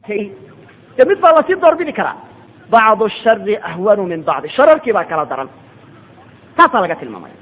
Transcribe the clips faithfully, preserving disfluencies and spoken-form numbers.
mid baa lasii doorbidi karaa bacdu shari ahwanu min bacdi shararkii baa kala daran taasaa laga tilmaamaya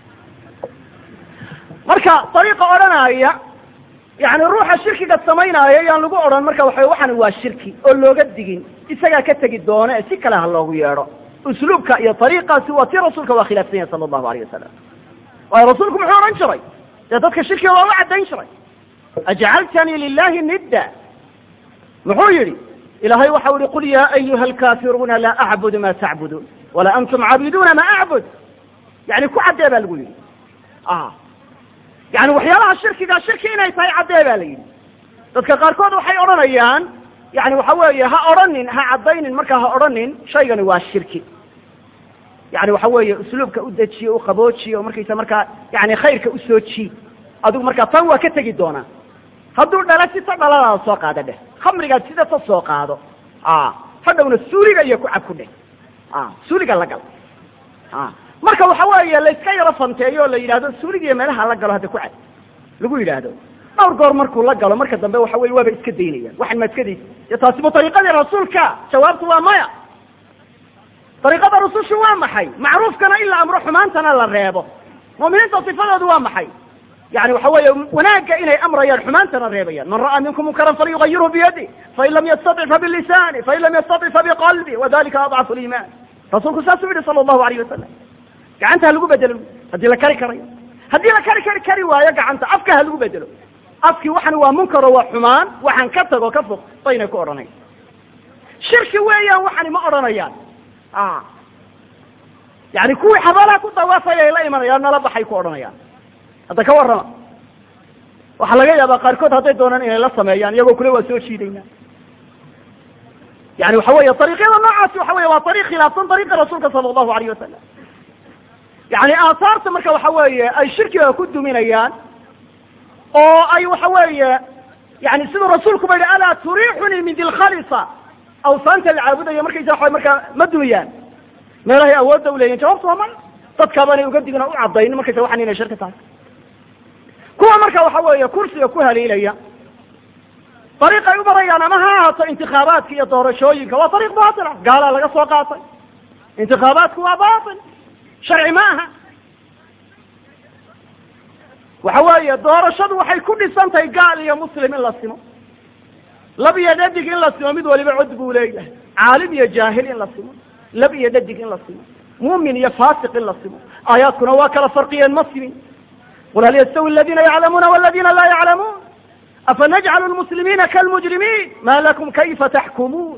marka dariiqa odhanaya yani ruuxa shirkiga samaynaya yaan lagu odhan marka waxa waxan waa shirki oo looga digin isagaa ka tegi doona ee si kale ha loogu yeedho usluubka iyo ariiqaasi waa tii rasuulka waa khilaafsan yahay sala allahu alayh wasalam waayo rasuulku muxuu odhan jiray dee dadka shirkiga waa u caddayn jiray ajcaltanii lilahi nidda muxuu yidhi ilahay waxau ihi qul ya ayuha alkafiruuna laa acbudu ma tacbuduun walaa antum caabiduuna ma acbud yani ku caddee baa lagu yidhi yani waxyaalaha shirkiga shirki inay tahay caddee baa la yidhi dadka qaarkood waxay odhanayaan yani waxa weeye ha odhanin ha caddaynin markaa ha odhanin shaygani waa shirki yani waxa weeye usluubka u dejiye u qaboojiye o markaysa markaa yani khayrka usoo jiid adigu markaa tan waa ka tegi doonaa hadduu dhala sita dhaladaada soo qaada dheh khamrigaad sidata soo qaado hadhowna suuliga iyo ku cab ku dheh suuliga la gal marka waxa weeye layska yaro fanteeyo o la yidhahdo suuliga iyo meelaha la galo hadda ku cab lagu yidhaahdo dhowr goor markuu la galo marka dambe waxa weye waaba iska daynayaan waxan ma iska daysa iyo taasiba ariiqadii rasuulka jawaabtu waa maya ariiqada rusushu waa maxay macruufkana in la amro xumaantana la reebo mu'miniinta sifadoodu waa maxay yani waxa weeye wanaagga inay amrayaan xumaantana reebayaan man ra'aa minkum munkaran falyugayirhu biyadi fain lam yastatic fabilisani fain lam yastatic fabiqalbi wadalika adcafu liiman rasuulku saasuu yihi sala allahu alayh wasalam gacanta ha lagu bedelo haddii la kari karayo haddii la kari kari kari waayo gacanta afka ha lagu bedelo afkii waxan waa munkaro waa xumaan waxaan ka tago ka fog baynay ku odhanayn shirki weeyaan waxani ma odhanayaan yani kuwii xabaalaha ku dawaafaya ay la imanayaan nala baxay ku odhanayaan hadda ka warrama waxaa laga yaabaa qaarkood hadday doonaan inay la sameeyaan iyagoo kule waa soo jiidayna yani waxa weeye ariiqyada noocaasi waxa weye waa ariiq khilaafsan ariiqa rasuulka sala allahu alayh wasalam yani aahaarta marka waxa weeye ay shirkiga ku duminayaan oo ay waxa weeye yani siduu rasuulku ba yihi alaa turiixunii min dilkhalisa awsaanta la caabudayo markaysa waa markaa ma dumiyaan meelahay awoodda u leeyihin jawabtu waa maya dadkaabanay uga digin oo u cadaynin markaysa waxan inay shirki tahay kuwa marka waxa weeye kursiga ku haliilaya ariiq ay u marayaan ama ha ahaato intikaabaadka iyo doorashooyinka waa ariiq baatila gaalaa laga soo qaatay intikaabaadku waa batil sharci ma aha waxa weeye doorashadu waxay ku dhisan tahay gaal iyo muslim in la simo lab iyo dhadig in la simo mid waliba cod buu leeyahay caalim iyo jaahil in la simo lab iyo dhadig in la simo mu'min iyo faasiq in la simo aayaadkuna waa kala farqiyeen ma simin qul hal yastawi aladina yaclamuuna waladina laa yaclamuun afanajcalu lmuslimiina kalmujrimiin ma lakum kayfa taxkumuun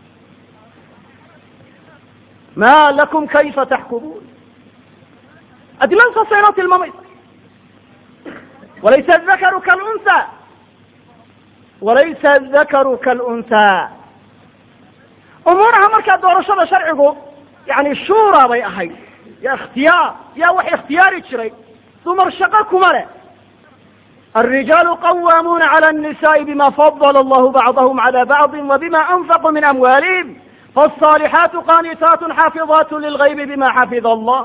ma lakum kayfa taxkumuun adiladu saasay inoo tilmaamaysa walaysa adakaru kalunha walaysa adakaru kalunha umuuraha markaa doorashada sharcigu yani shura bay ahayd ya ikhtiyaar yaa wax ikhtiyaari jiray dumar shaqo kuma leh alrijaalu qawaamuuna cala annisaai bima fadala allahu bacdahum cala bacdi wabima anfaquu min amwaalihim faalصaalixaatu qaanitaatu xaafidaatu lilgaybi bima xafida allah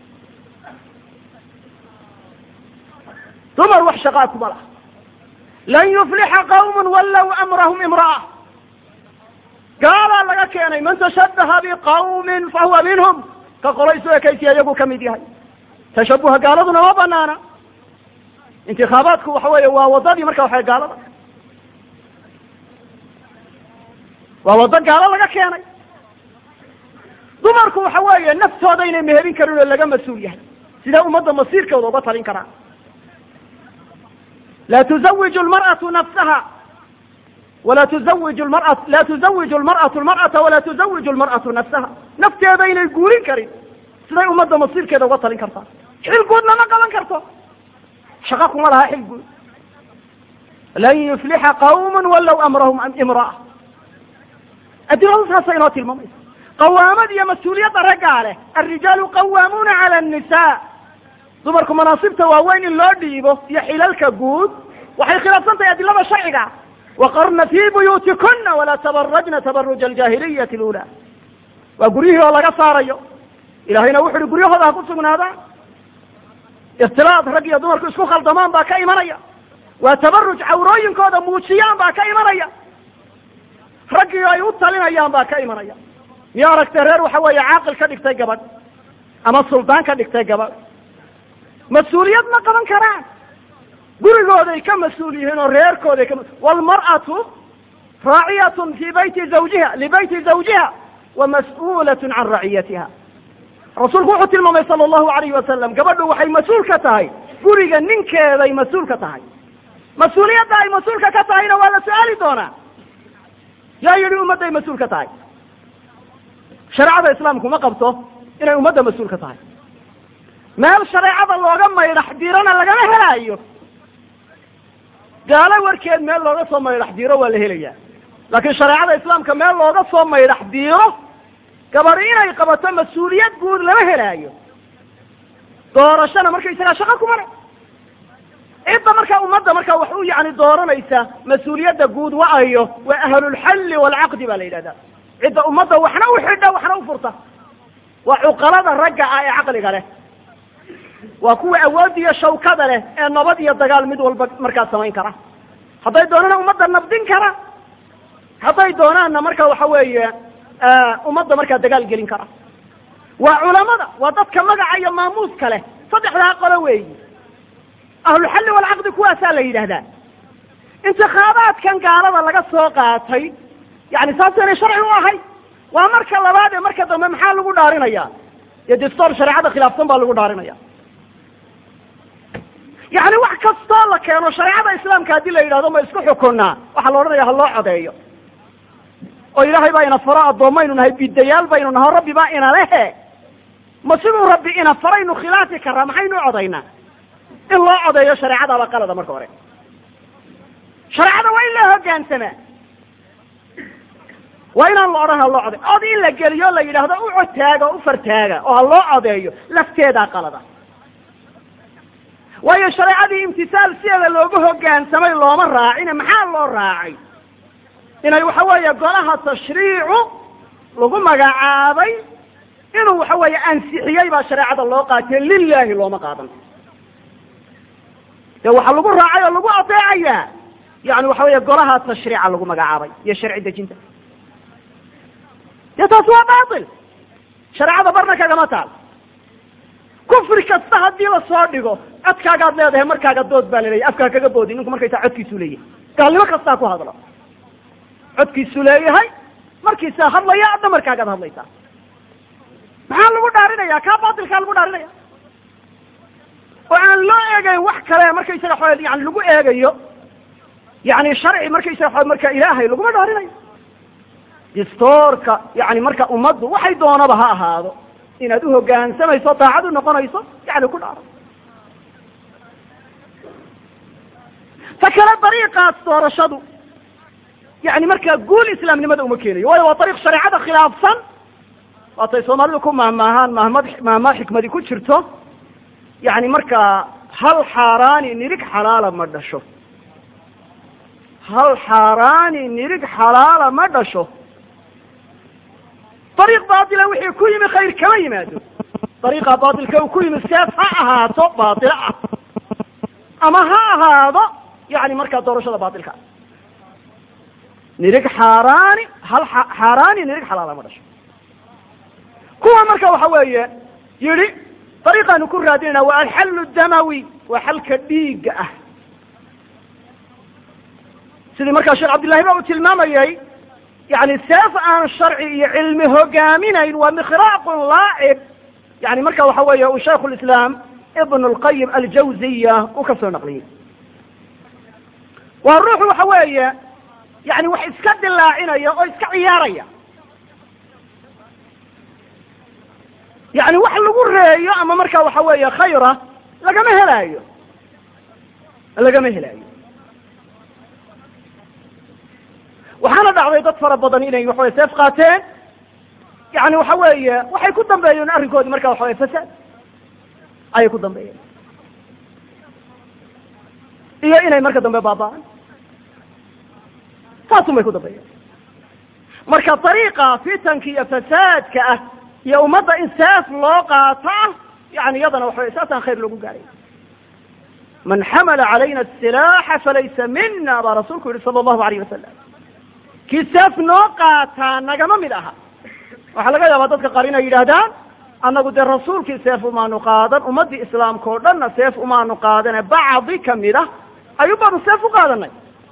dumar wax shaqaa kuma laha lan yuflixa qawm wallow amrahum imra'a gaalaa laga keenay man tashabaha biqawmin fahuwa minhum ka qolaysu ekaysiya iyagu ka mid yahay tashabuha gaaladuna ma banaana intikaabaadku waxa weeye waa wadadii marka waxa gaalada waa wado gaalo laga keenay dumarku waxa weeye naftooda inay meherin karin oo laga mas-uul yahay sidaa ummadda masiirkooda uga talin karaa la tuzawiju lmar'atu nafsaha wala tuzawiju lmara la tuzawiju lmar'atu lmar'ata wala tuzawiju lmar'atu nafsaha nafteeda inay guurin karin siday ummadda masiirkeeda uga talin kartaa xil guudna ma qaban karto shaqa kuma laha xil guud lan yuflixa qawm wallow amrahum imra'a adiladu saasa inoo tilmaamaysa qawaamad iyo mas-uuliyadda raggaa leh alrijaalu qawaamuuna cala annisaa dumarku manaasibta waaweyn in loo dhiibo iyo xilalka guud waxay khilaafsan tahay adilada sharciga waqarna fii buyuutikuna walaa tabarajna tabaruja aljaahiliyati lula waa guryihii oo laga saarayo ilahayna wuxu uhi guryahooda ha ku sugnaadaan ikhtilaad rag iyo dumarku isku khaldamaan baa ka imanaya waa tabaruj cawrooyinkooda muujiyaan baa ka imanaya raggii ay u talinayaan baa ka imanaya miyaa aragtay reer waxa weeye caaqil ka dhigtay gabadh ama suldaan ka dhigtay gabadh mas-uuliyad ma qaban karaan gurigooday ka mas-uul yihiin oo reerkooday ka walmar'atu raaciyatun fi bayti zawjiha libayti zawjiha wa mas'uulatun can raciyatiha rasuulku wuxuu tilmaamay sala allahu alayhi wasalam gabadhu waxay mas-uul ka tahay guriga ninkeeday mas-uul ka tahay mas-uuliyadda ay mas-uulka ka tahayna waa la su-aali doonaa yaa yidhi ummadday mas-uul ka tahay shareecada islaamku ma qabto inay ummadda mas-uul ka tahay meel shareecada looga maydhax diirana lagama helaayo gaalo warkeed meel looga soo maydhax diiro waa la helayaa laakiin shareecada islaamka meel looga soo maydhax diiro gabadh inay qabato mas-uuliyad guud lama helaayo doorashana markaysagaa shaqa kuma le cidda markaa ummadda markaa wax u yani dooranaysa mas-uuliyadda guud waayo waa ahlulxalli waalcaqdi baa la yidhahdaa cidda ummadda waxna u xidha waxna u furta waa cuqalada ragga ah ee caqliga leh waa kuwa awood iyo shawkada leh ee nabad iyo dagaal mid walba markaa samayn kara hadday doonana ummadda nabdin kara hadday doonaanna marka waxa weeye ummadda markaa dagaal gelin kara waa culamada waa dadka magaca iyo maamuuska leh saddexdaa qolo weeyi ahlulxalli waalcaqdi kuwaasaa la yidhaahdaa intikhaabaadkan gaalada laga soo qaatay yani saaseenay sharci u ahay waa marka labaad ee marka dambe maxaa lagu dhaarinaya iyo dastoor shareecada khilaafsan baa lagu dhaarinaya yani wax kastoo la keeno shareecada islaamka haddii la yidhahdo ma isku xukunnaa waxaa la odhanaya ha loo codeeyo oo ilaahay baa ina faro addoommaynu nahay bidayaal baynu naho rabbi baa ina lehe ma siduu rabbi ina faraynu khilaafi karaa maxaynu codaynaa in loo codeeyo shareecadaaba qalada marka hore shareecada waa in loo hogaansamaa waa inaan la odhan ha loo codeeyo od in la geliyo la yidhaahdo u codtaaga u fartaaga oo ha loo codeeyo lafteedaa qalada waayo shareecadii imtisaal sideeda loogu hogaansamay looma raacine maxaa loo raacay inay waxa weeye golaha tashriicu lagu magacaabay inuu waxa weeye ansixiyey baa shareecada loo qaatay lilahi looma qaadan de waxaa lagu raacay oo lagu adeecayaa yani waxa weeye golaha tashriica lagu magacaabay iyo sharci dejinta dee taas waa baatil shareecada barna kagama taal kufri kasta haddii lasoo dhigo codkaagaad leedahay markaaga dood baa laleeyahy afkaa kaga boodi ninku markaysaa codkiisu leeyahay gaalnimo kastaa ku hadlo codkiisu leeyahay markiisaa hadlaya adna markaagaad hadlaysaa maxaa lagu dhaarinaya kaa baatilkaa lagu dhaarinaya oo aan loo eegayn wax kale markaysaga xo yani lagu eegayo yani sharci markaysaga xo marka ilaahay laguma dhaarinayo distoorka yani marka ummaddu waxay doonaba ha ahaado inaad uhogaansamayso daacad u noqonayso yani ku dhaaro ta kale dariiqaas doorashadu yani markaa guul islaamnimada uma keenayo waayo waa dariiq shareecada khilaafsan waatay soomaalidu ku mahmaahaan mahmad mahmaa xikmadi ku jirto yani markaa hal xaaraani nirig xalaala ma dhasho hal xaaraani nirig xalaala ma dhasho dariiq baatila wixii ku yimi khayr kama yimaado dariiqa baatilka uu ku yimi seef ha ahaato baatilo ah ama ha ahaado yani markaa doorashada baatilka nirig xaaraani hal xaaraani nirig xalaala ma dhasho kuwa marka waxa weeye yidhi dariiqaanu ku raadinayna waa alxallu damawi waa xalka dhiigga ah sidii markaa sheekh cabdillahi ba uu tilmaamayay yani seef aan sharci iyo cilmi hogaaminayn waa mikhraaqun laacib yani marka waxa weeye uu shaykhu lislaam ibn lqayim aljawziya uu ka soo naqliyey waa ruuxu waxa weeye yani wax iska dilaacinaya oo iska ciyaaraya yani wax lagu reeyo ama marka waxa weeye khayra lagama helaayo lagama helaayo waxaana dhacday dad fara badan inay waxaweye seef qaateen yani waxa weeye waxay ku dambeeyeen arrinkoodi marka waxa weye fasaad ayay ku dambeeyeen iyo inay marka dambe baaba'an taasun bay ku dambeeyeen marka dariiqa fitanka iyo fasaadka ah iyo ummadda in seef loo qaato yani iyadana waxa weye saasaan khayr loogu gaaray man xamala calayna asilaaxa falaysa mina baa rasuulku yihi sala allahu alayh wasalam kii seef noo qaataa nagama mid aha waxaa laga yaabaa dadka qaar inay yidhaahdaan annagu dee rasuulkii seef umaanu qaadan ummaddii islaamka oo dhanna seef umaanu qaadane bacdi kamid ah ayuu baanu seef u qaadanay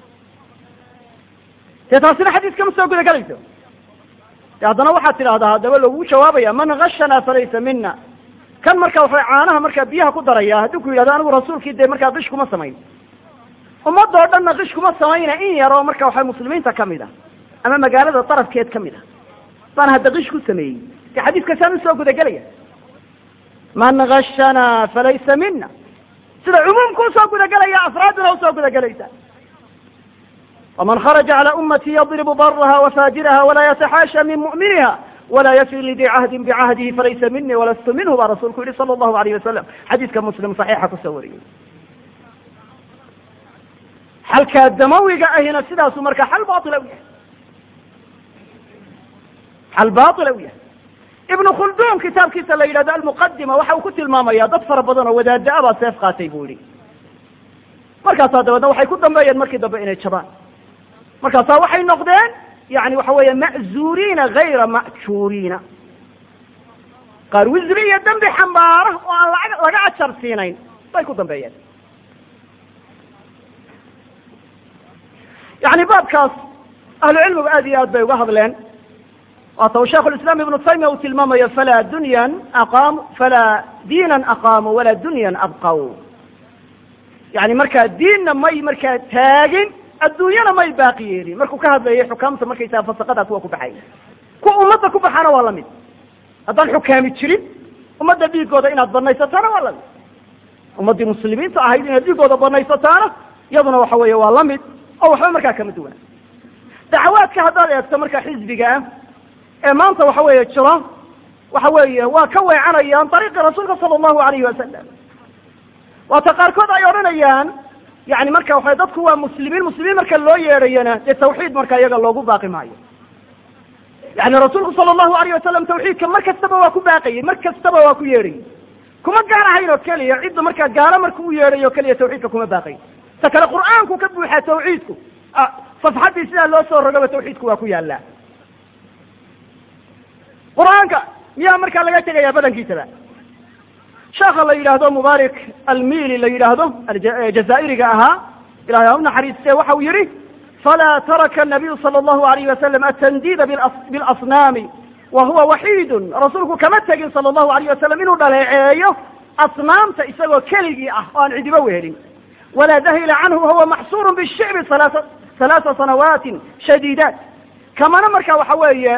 dee taasina xadiiskama soo guda gelayso de haddana waxaad tidhahdaa haddaba lagu jawaabaya man gashanaa falaysa mina kan marka waxay caanaha markaa biyaha ku daraya haddii ku yidhahdo anigu rasuulkii dee markaa qish kuma samayn ummadoo dhanna qish kuma samayna in yaroo marka waxay muslimiinta kamid ah ama magaalada darafkeed kamid ah baan hadda qish ku sameeyey de xadiiskasaan usoo gudagelaya man gashanaa falaysa mina sida cumuumka usoo gudagelaya afraaduna usoo gudagelaysa ومن خرج على أمتي يضرب برها وفاجرها ولا يتحاشى من مؤمنها ولا يفي لذي عهد بعهده فليس مني ولست منه برسولك صلى الله عليه وسلم حديث كمسلم صحيحة السوري حل كالدموي هنا سداس مركا حل باطلوية حل باطلوية ابن خلدون كتاب كيس الليلة ذا المقدمة وحاو كنت الماما يا ضفر بدنا وذا دابا سيف قاتي بولي مركا صادوا وحي كنت مبين مركي دبئنا الشبان markaasaa waxay noqdeen yani waxa weeye ma'zuuriina hayra ma'juuriina qaar wisri iyo dembi xambaara oo aan laga laga ajar siinayn bay ku dambeeyeen yani baabkaas ahlu cilmigu aad iyo aad bay uga hadleen waata u sheikh lislaam ibnu taymiya uu tilmaamayo falaa dunyan aqaamu falaa diinan aqaamu walaa dunyan abqaw yani markaa diinna may markaa taagin adduunyana may baaqi yeelin markuu ka hadlayay xukaamta markaysaa fasaqadaas waa ku baxay kuwa ummadda ku baxaana waa lamid haddaan xukaami jirin ummadda dhiigooda inaad banaysataana waa lamid ummaddii muslimiinta ahayd inaad dhiigooda banaysataana iyaduna waxa weeye waa lamid oo waxba markaa kama duwana dacawaadka haddaad eegto markaa xisbiga ah ee maanta waxa weeye jiro waxa weeye waa ka weecanayaan dariiqii rasuulka sala allahu alayhi wasalam waata qaarkood ay odhanayaan yani marka waxa dadku waa muslimiin muslimiin marka loo yeedhayana dee tawxiid marka iyaga loogu baaqi maayo yani rasuulku sala allahu alayh wasalam tawxiidka mar kastaba waa ku baaqayay mar kastaba waa ku yeedhayay kuma gaar ahayn oo keliya cidda markaa gaalo marka u yeedhayo keliya tawxiidka kuma baaqay ta kale qur'aanku ka buuxaa tawxiidku safxaddii sidaa loo soo rogaba tawxiidku waa ku yaallaa qur'aanka miyaa markaa laga tegayaa badankiisaba sheekha la yidhaahdo mubaarak almili la yidhaahdo jazaa'iriga ahaa ilahay ha u naxariiste waxa uu yihi falaa taraka الnabiyu salى اllahu alayh wasalam atandida bilasnaami wa huwa waxiidun rasuulku kama tegin sala allahu alayh wasalam inuu dhaleeceeyo asnaamta isagoo keligii ah oo aan cidiba wehelin walaa dahila canhu wahuwa maxsuur bishicbi halaaa sanawaatin shadiidaat kamana marka waxa weeye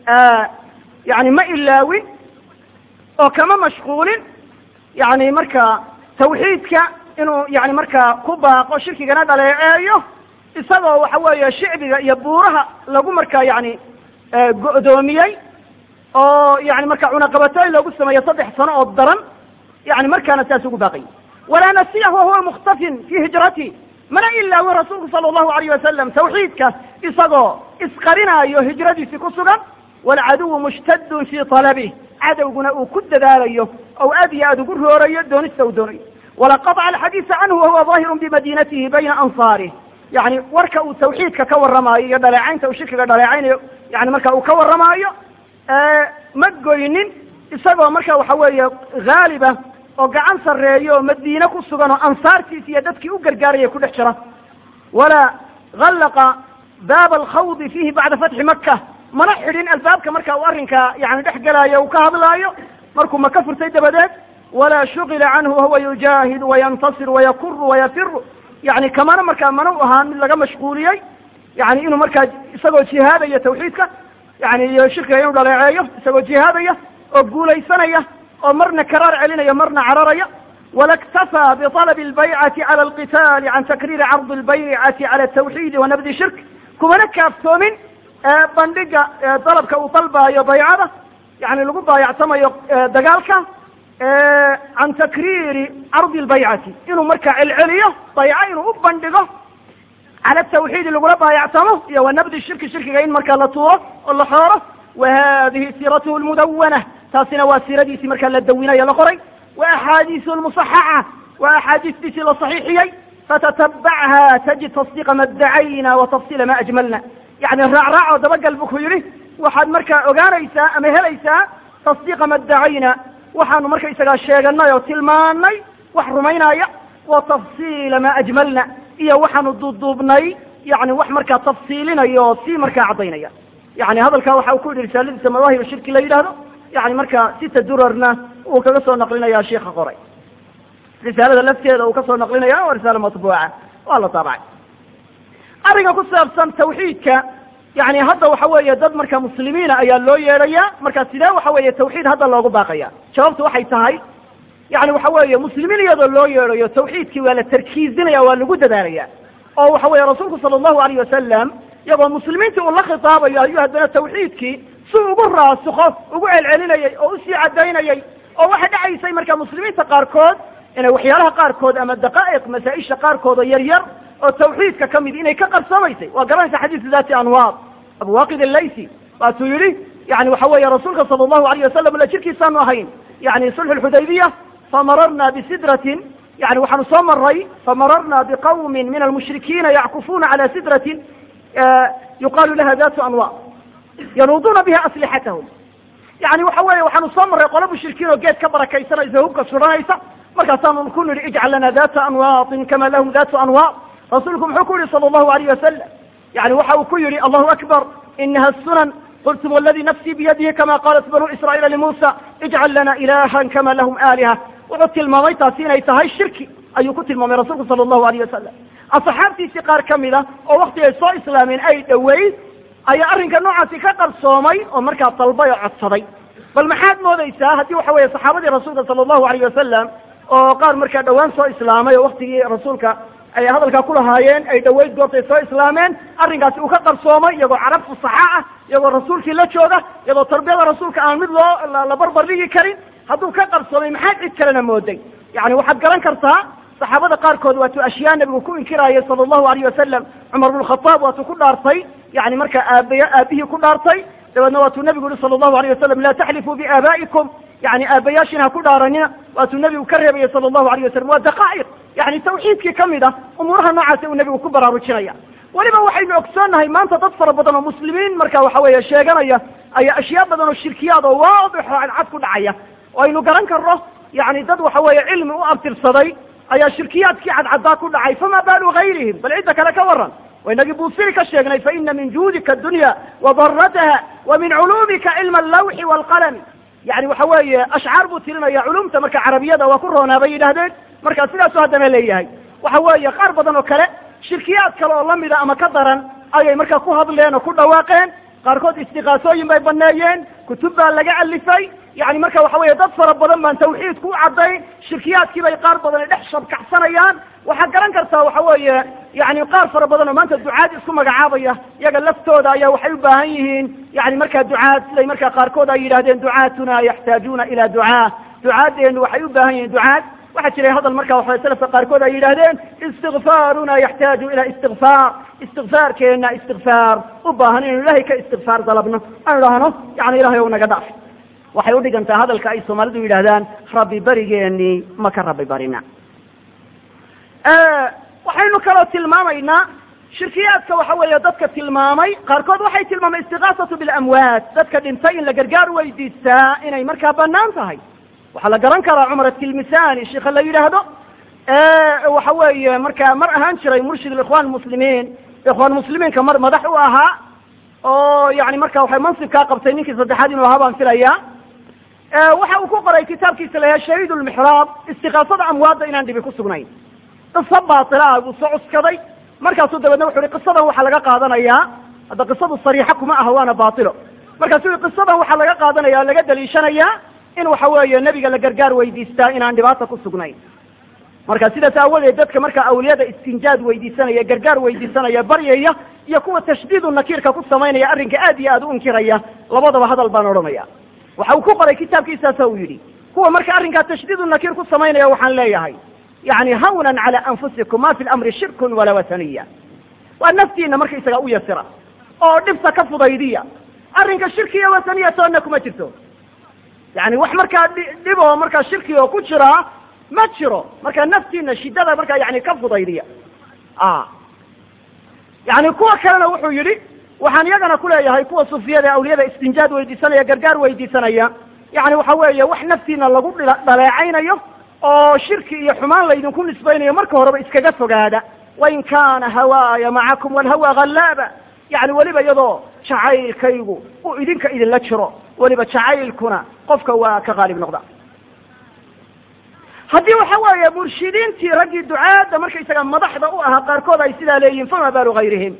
yani ma ilaawin oo kama mashquulin yani marka tawxiidka inuu yani markaa ku baaqo shirkigana dhaleeceeyo isagoo waxa weeye shicbiga iyo buuraha lagu markaa yani go'doomiyey oo yani marka cunaqabatooyin loogu sameeyo saddex sano oo daran yani markaana saas ugu baaqay walaa nasiyahu wahuwa mukhtafin fi hijrati mana ilaawin rasuulku sala allahu alayh wasalam tawxiidka isagoo isqarinaayo hijradiisi ku sugan walcaduwu mushtadun fi talabih cadowguna uu ku dadaalayo oo aad iyo aad ugu roorayo doonista uu doonayo wala qطca alxadiisa canhu wahuwa ظaahiru bimadinatihi bayna ansaarih yani warka uu tawxiidka ka warramaayo iyo dhaleecaynta uu shirkiga dhaleecaynayo yani marka uu ka warramaayo ma goynin isagoo marka waxa weeye haaliba oo gacan sarreeyo oo madiine ku sugan oo ansaartiisa iyo dadkii u gargaaraya ku dhex jira walaa gallaqa baaba alkhawdi fiihi bacda fatxi maka mana xidhin albaabka marka uu arrinka yani dhex gelaayo uu ka hadlaayo markuu maka furtay dabadeed walaa shugila canhu wahuwa yujaahidu wayantasir wayakuru wayafiru yani kamana markaa mana u ahaan mid laga mashquuliyey yani inuu markaa isagoo jihaadaya tawxiidka yani iyo shirkiga inuu dhaleeceeyo isagoo jihaadaya oo guulaysanaya oo marna karaar celinaya marna cararaya wala اktafaa biطalabi اlbaycati cala alqitaali can takriiri cardi اlbaycati cala atawxiidi wa nabdi shirk kumana kaaftoomin bandhiga dalabka uu dalbaayo baycada yani lagu baayactamayo dagaalka can takriiri cardi lbaycati inuu markaa celceliyo bayca inuu u bandhigo cala tawxiidi lagula baayactamo iyo wa nabdi shirki shirkiga in markaa la tuuro oo la xooro wa hadihi siiratuhu lmudawana taasina waa siiradiisii markaa la dawinayo la qoray wa axaadiisu lmusaxaxa wa axaadiistiisii la saxiixiyey fatatabacha tajid tasdiiqa ma dacayna wa tafsiila ma ajmalna yani raacraac oo dabagal bu ku yidhi waxaad markaa ogaanaysaa ama helaysaa tasdiiqa ma dacayna waxaanu markaysagaa sheeganay oo tilmaanay wax rumaynaya wa tafsiila ma ajmalna iyo waxaanu duuduubnay yani wax markaa tafsiilinaya oo sii markaa caddaynaya yani hadalkaa waxa uu ku yidhi risaaladiisa madaahib shirki la yidhaahdo yani markaa sita durarna uu kaga soo naqlinaya sheika qoray risaalada lafteeda uu kasoo naqlinaya waa risaala matbuuca waa la taabacay arrinka ku saabsan tawxiidka yani hadda waxa weeye dad marka muslimiina ayaa loo yeedhaya marka sidee waxa weeye tawxiid hadda loogu baaqaya jawaabtu waxay tahay yani waxa weeye muslimiin iyadoo loo yeedhayo tawxiidkii waa la tarkiizinaya waa lagu dadaalaya oo waxa weeye rasuulku sala allahu alayh wasalam iyagoo muslimiintii uu la khitaabayo ayuu haddana tawxiidkii si ugu raasiko ugu celcelinayay oo usii cadaynayay oo waxay dhacaysay marka muslimiinta qaarkood inay waxyaalaha qaarkood ama daqaa'iq masaa-isha qaarkood oo yar yar oo tawxiidka ka mid inay ka qarsoomaysay waa garanaysa xadiisu dati anwaar abu waqid allaysi waatuu yidhi yani waxa weeye rasuulka sala allahu alayh wasalam la jirkiisaanu ahayn yani sulxu lxudaybiya famararna bisidratin yani waxaanu soo maray famararna biqawmin min almushrikiina yackufuuna cala sidratin yuqaalu laha datu anwaar yanuuduuna biha aslixatahum yani waxa weeye waxaanu soo maray qolo mushrikiin oo geed ka barakaysanaysa hubka suranaysa markaasaanu ku nidhi ijcal lana data anwaatin kama lahum datu anwaar rasuulku muxuu ku yihi sala allahu alayh wasalam yani waxa uu ku yihi allahu akbar inaha sunan qultum waladi nafsii biyadihi kama qalat banuu israa'iila limuusa ijcal lana ilahan kama lahum aaliha wuxuu tilmaamay taasi inay tahay shirki ayuu ku tilmaamay rasuulku sala allahu alayh wasalam asxaabtiisii qaar ka mid a oo wakti ay soo islaameen ay dhoweyd ayaa arrinka noocaasi ka qarsoomay oo markaa dalbay oo codsaday bal maxaad moodaysaa haddii waxa weeye saxaabadii rasuulka sala allahu alayh wasalam oo qaar markaa dhowaan soo islaamay oo waktigii rasuulka ay hadalkaa ku lahaayeen ay dhaweyd goortay soo islaameen arrinkaasi uu ka qarsoomay iyagoo carab fusaxa ah iyagoo rasuulkii la jooga iyadoo tarbiyada rasuulka aan mid loo la barbar dhigi karin hadduu ka qarsoomay maxaad cid kalena mooday yani waxaad garan kartaa saxaabada qaarkood waatuu ashyaa nabigu ku inkiraayay sala allahu alayh wasalam cumar bnu khataab waatuu ku dhaartay yani markaa aabaya aabihii ku dhaartay dabeedna waatuu nabigu yihi sala allahu alayh wasalam laa taxlifuu biaabaa'ikum yani aabayaashiina ha ku dhaaranina waatuu nebigu ka reebayay sala allahu alayh wasalam waa daqaa'iq yani tawxiidkii ka mid ah umuuraha noocaasi uu nebigu ku baraarujinaya weliba waxaynu ogsoonnahay maanta dad fara badan oo muslimiin marka waxa weeye sheeganaya ayaa ashyaa badan oo shirkiyaad oo waadixo cadcad ku dhacaya oo aynu garan karno yani dad waxa weeye cilmi u abtirsaday ayaa shirkiyaadkii cadcaddaa ku dhacay fama baalu gayrihim bal cidda kale ka waran waynagii buusiri ka sheegnay faina min juudika adunya wadarataha wa min culuumika cilma allawxi waalqalami yani waxa weeye ashcaar buu tirinaya culumta marka carabiyada waa ku roonaa bay yidhahdeen marka sidaasu haddana leeyahay waxa weeye qaar badan oo kale shirkiyaad kale oo lamida ama ka daran ayay markaa ku hadleen oo ku dhawaaqeen qaarkood istiqaasooyin bay baneeyeen kutub baa laga alifay yani marka waxa weeye dad fara badan baan tawxiidku u caddayn shirkiyaadkii bay qaar badan dhex shabkacsanayaan waxaad garan kartaa waxa weeye yani qaar fara badan oo maanta ducaad isku magacaabaya iyaga laftooda ayaa waxay u baahan yihiin yani markaa ducaad siday markaa qaarkood ay yidhahdeen ducaatuna yaxtaajuuna ila ducaa ducaadeenu waxay u baahan yihiin ducaad waxaa jiray hadal marka waxa salafka qaarkood ay yidhahdeen istikfaaruna yaxtaaju ila istikfaar istikfaarkeena istikfaar u baahan inaynu ilahay ka istikfaar dalabno aan idhaahno yani ilahay ou naga dhaaf waxay udhigantaa hadalka ay soomaalidu yidhahdaan rabbi berigeeni ma ka rabbi barina waxaynu kaloo tilmaamaynaa shirkiyaadka waxa weeye dadka tilmaamay qaarkood waxay tilmaamay istiqaasatu bilamwaat dadka dhintay in la gargaar weydiistaa inay markaa banaan tahay waxaa la garan karaa cumar atilmisani sheika la yidhaahdo waxa weeye markaa mar ahaan jiray murshid ikhwan muslimiin ikhwaan muslimiinka mar madax u ahaa oo yani marka waxay mansibkaa qabtay ninkii saddexaad inuu ahaa baan filaya waxa uu ku qoray kitaabkiisa la yahay shahiid lmixraab istiqaasada amwaadda inaan dhibi ku sugnayn qiso baatila ah buu soo cuskaday markaasuu dabeedna wuxu uhi qisadan waxaa laga qaadanayaa hadda qisadu sariixa kuma aha waana baatilo markaasuu i qisadan waxaa laga qaadanaya o laga daliishanayaa in waxa weeye nebiga la gargaar weydiistaa inaan dhibaata ku sugnayn marka sidaas aawadeed dadka markaa awliyada istinjaad weydiisanaya gargaar weydiisanaya baryaya iyo kuwa tashdiidu nakiirka ku samaynaya arrinka aad iyo aad u inkiraya labadaba hadal baan odhanaya waxa uu ku qoray kitaabkiisaasa uu yidhi kuwa marka arrinkaa tashdiidu nakiir ku samaynaya waxaan leeyahay yani hawnan cala anfusikum ma fi lamri shirkun walaa wataniya waa naftiina markaysaga u yasira oo dhibta ka fudaydiya arrinka shirki iyo wataniya toonna kuma jirto yani wax markaa dhib oo markaa shirki oo ku jiraa ma jiro marka naftiina shidada markaa yani ka fudaydiya yani kuwa kalena wuxuu yidhi waxaan iyagana ku leeyahay kuwa sufiyada awliyada istinjaad weydiisanaya gargaar weydiisanaya yani waxa weeye wax naftiina lagu dhaleecaynayo oo shirki iyo xumaan laydinku nisbaynayo marka horeba iskaga fogaada wain kana hawaaya macakum walhawa hallaaba yani weliba iyadoo jacaylkaygu uu idinka idinla jiro weliba jacaylkuna qofka waa ka qaalib noqda haddii waxa weeye murshidiintii raggii ducaadda markaysaga madaxda u ahaa qaarkood ay sidaa leeyihin fama baalu gayrihim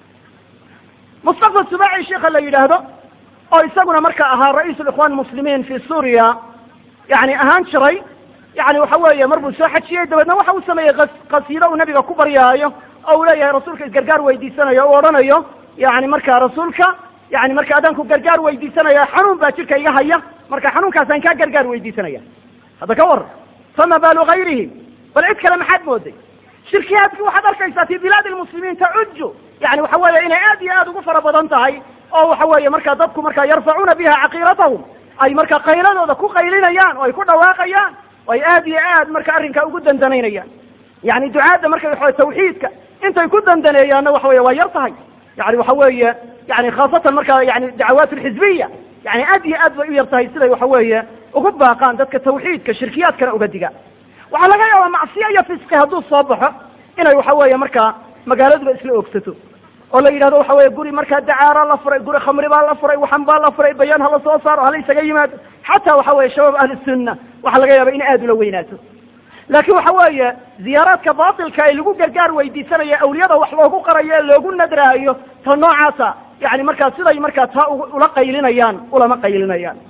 mustafa subaci sheikha la yidhaahdo oo isaguna marka ahaa ra-iisu likhwan muslimiin fi suuriya yani ahaan jiray yani waxa weeye mar buu soo xajiyey dabeedna waxa uu sameeyey qasiido uu nabiga ku baryaayo oo uu leeyahay rasuulka isgargaar weydiisanayo o odhanayo yani marka rasuulka yani marka adaanku gargaar weydiisanaya xanuun baa jirka iga haya marka xanuunkaasaan kaa gargaar weydiisanaya hadda ka war fama baalu gayrihim bal cid kale maxaad mooday shirkiyaadki waxaad arkaysaa fi bilaadi lmuslimiin tacuju yani waxa weeye inay aad iyo aad ugu fara badan tahay oo waxa weeye marka dadku marka yarfacuuna biha caqiiratahum ay marka qayladooda ku qaylinayaan oo ay ku dhawaaqayaan oo ay aad iyo aad marka arrinkaa ugu dandanaynayaan yani ducaadda marka waxa tawxiidka intay ku dandaneeyaanna waxa weye waa yar tahay yani waxa weeye yani khaasatan marka yani dacawaat alxizbiya yani aad iyo aad bay u yar tahay siday waxa weeye ugu baaqaan dadka tawxiidka shirkiyaadkana uga diga waxaa laga yaabaa macsiya iyo fisqi hadduu soo baxo inay waxa weeye marka magaaladuba isla oogsato oo la yidhahdo waxa weye guri markaa dacaara la furay guri khamri baa la furay waxan baa la furay bayaan hala soo saaro hala isaga yimaado xataa waxa weye shabaab ahli sunna waxaa laga yaaba in aad ula weynaato laakiin waxa weeye ziyaaraadka baatilka ee lagu gargaar weydiisanaya awliyada wax loogu qarayo ee loogu nadraayo ta noocaasa yani markaa siday markaa taa ula qaylinayaan ulama qaylinayaan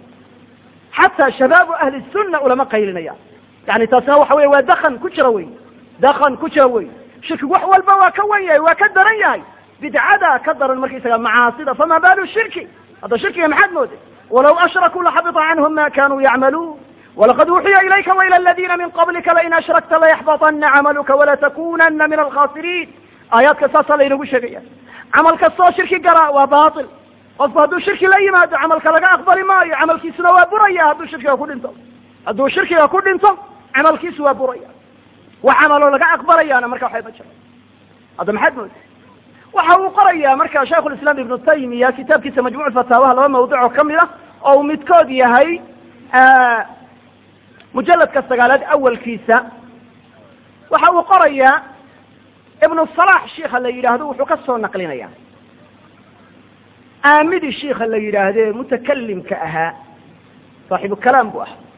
xataa shabaabu ahli sunna ulama qaylinayaan yani taasna waxa weye waa dakan ku jira wey dakan ku jira wey shirkigu wax walba waa ka wan yahay waa ka daran yahay bidcada ka daran markaysaga macaasida fama baalu shirki hadda shirkiga maxaad mooday walaw ashrakuu laxabita canhum ma kanuu yacmaluun walaqad uuxiya ilayka waila aladina min qablika lain ashrakta layaxbatana camaluka walatakunana min alkhasiriin aayaadka saasaa laynagu sheegaya camal kastoo shirki galaa waa bail qofku hadduu shirki la yimaado camalka laga aqbali maayo camalkiisuna waa buraya hadduu shirkiga ku dhinto hadduu shirkiga ku dhinto camalkiisu waa buraya wax camaloo laga aqbalayaana marka waxay ma jira hadda maxaad mooda waxa uu qoraya marka shaikhu lislaam ibnu taymiya kitaabkiisa majmuc fataawaha laba mawduc oo kamid ah oo uu midkood yahay mujaladka sagaalaad awalkiisa waxa uu qorayaa ibnu salax shiikha la yidhaahdo wuxuu ka soo naqlinaya aamidi shiikha la yidhaahde mutakalimka ahaa saaxibu kalaam bu ahaa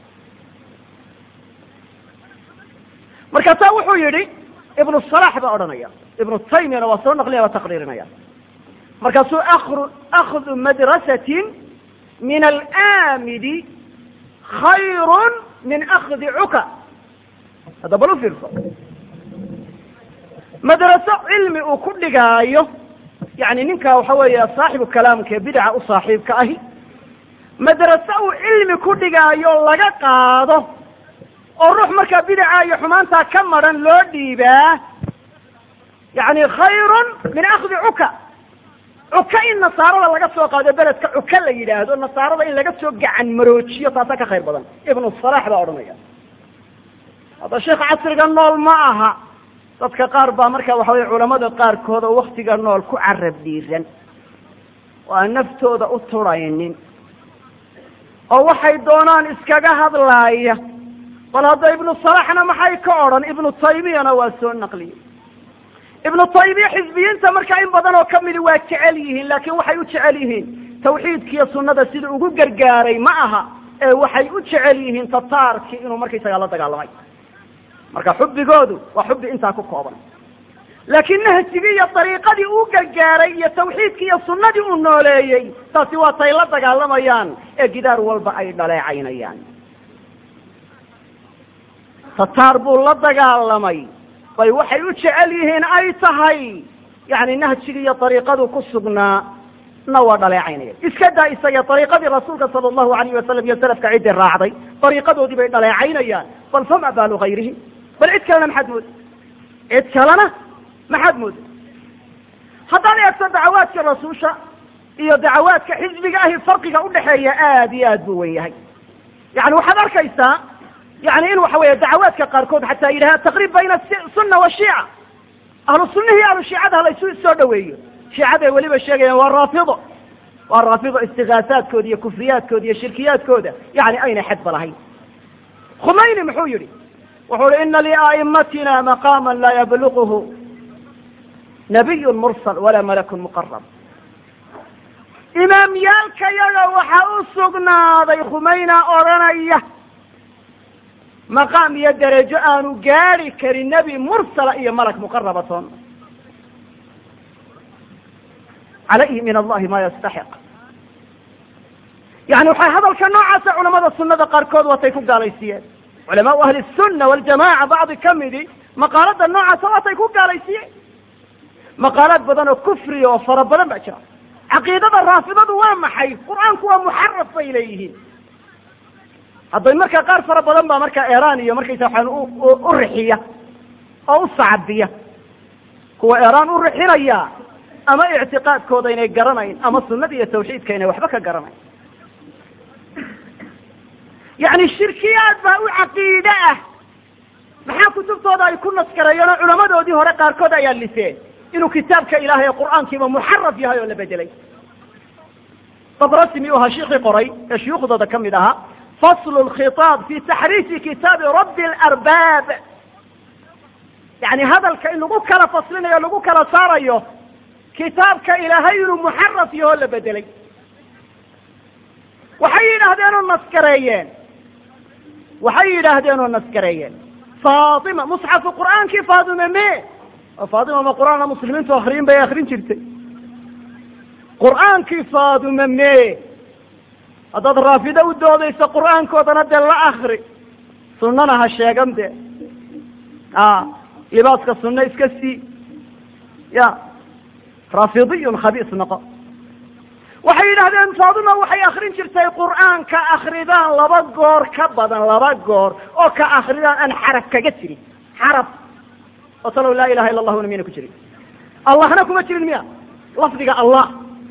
marka taa wuxuu yihi ibnu salax baa odhanaya ibnu taymiyana waa soo naqlinaya waa taqriirinaya markaasuu akhdu madrasatin min alamidi khayru min akhdi cuka hadda bal u fiirso madraso cilmi uu ku dhigaayo yani ninka waxa weeye saaxibu kalaamka ee bidca u saaxiibka ahi madraso uu cilmi ku dhigaayo laga qaado oo ruux markaa bidaca iyo xumaantaa ka maran loo dhiibaa yani khayrun min akhdi cuka cuka in nasaarada laga soo qaado beledka cuka la yidhaahdo nasaarada in laga soo gacan maroojiyo taasaa ka khayr badan ibnu salax baa odhanaya hadda sheekh casriga nool ma aha dadka qaar baa marka waxa weye culamada qaarkood oo waktiga nool ku carab dhiiran oo aan naftooda u turaynin oo waxay doonaan iskaga hadlaaya bal hadda ibnu salaxna maxay ka odhan ibnu taymiyana waa soo naqliyey ibnu taymiya xisbiyiinta marka in badan oo kamidi waa jecel yihiin laakiin waxay u jecel yihiin tawxiidkiiyo sunnada sida ugu gargaaray ma aha ee waxay u jecel yihiin tataarkii inuu markaysaga la dagaalamay marka xubbigoodu waa xubbi intaa ku kooban laakiin nahjigii iyo dariiqadii uu gargaaray iyo tawxiidkii iyo sunnadii uu nooleeyey taasi waa tay la dagaalamayaan ee gidaar walba ay dhaleecaynayaan tataar buu la dagaalamay bay waxay u jecel yihiin ay tahay yani nahjigii iyo dariiqadu ku sugnaa na waa dhaleecaynaya iska daa isaga dariiqadii rasuulka sala allahu alayhi wasalam iyo salafka ciddii raacday dariiqadoodii bay dhaleecaynayaan bal fama baalu gayrihi bal cid kalena maxaad mooda cid kalena maxaad mooda haddaad eegto dacawaadka rasuusha iyo dacawaadka xisbiga ahi farqiga udhaxeeya aad iyo aad buu wen yahay yani waxaad arkaysaa yani in waxa weeye dacawaadka qaarkood xataa yidhaha taqriib bayna sunna wa shiica ahlu sunnihi ahlu shiicada halaysu soo dhaweeyo shiicaday weliba sheegayaan waa raafido waa raafido istigaasaadkooda iyo kufriyaadkooda iyo shirkiyaadkooda yani ayna xadba lahayn. khumayni muxuu yihi wuxuu uhi ina lia'imatina maqaama laa yabluquhu nabiyun mursal walaa malakun muqarab. imaamyaalka yaga waxaa u sugnaaday khumayna odhanaya maqaam iyo darajo aanu gaari karin nebi mursala iyo malak muqarabatoon calayhi min allahi ma yastaxiq. yani waxay hadalka noocaasa culamada sunada qaarkood watay ku gaalaysiiyeen. culamaau ahli sunna waljamaca bacdi kamidi maqaalada noocaasa watay ku gaalaysiiyeen. maqaalaad badan oo kufriya oo fara badan baa jira. caqiidada raafidadu waa maxay? qur'aanku waa muxaraf bay leeyihiin. hadday markaa qaar fara badan baa markaa iran iyo markaysa waxaan u rixiya oo u sacadiya. kuwa iran u rixinaya ama ictiqaadkooda inay garanayn ama sunada iyo tawxiidka inay waxba ka garanayn. yani shirkiyaad baa u caqiide ah. maxaa kutubtooda ay ku naskareeyeen oo culamadoodii hore qaarkood ayaa liseen inuu kitaabka ilaahay ee qur'aankiiba muxaraf yahay oo la bedelay. dabrasimi u ahaa shiikii qoray ee shuyuukhdooda ka mid ahaa fasl lkhitaab fi taxriifi kitaabi rabbi larbaab. yani hadalka in lagu kala faslinayo o lagu kala saarayo kitaabka ilaahay inuu muxaraf yaho la bedelay. waxay yidhaahdeen oo naskareeyeen waxay yidhaahdeen oo naskareeyeen faatima musxafu qur'aankii faatime me faatima ma qur'aana muslimiintu akriyin bay akrin jirtay. qur'aankii faatime me haddaad raafida u doodayso qur'aankoodana dee la akri sunana ha sheegan de a libaaska sunno iska sii ya raafidiyun khabiis noqo. waxay yidhahdeen faatima waxay akrin jirtay qur'aanka akridaan laba goor ka badan laba goor oo ka akridaan aan xaraf kaga jirin. xaraf oo talow laa ilaha illa allahuna miyana ku jirin? allahna kuma jirin miya lafdiga allah?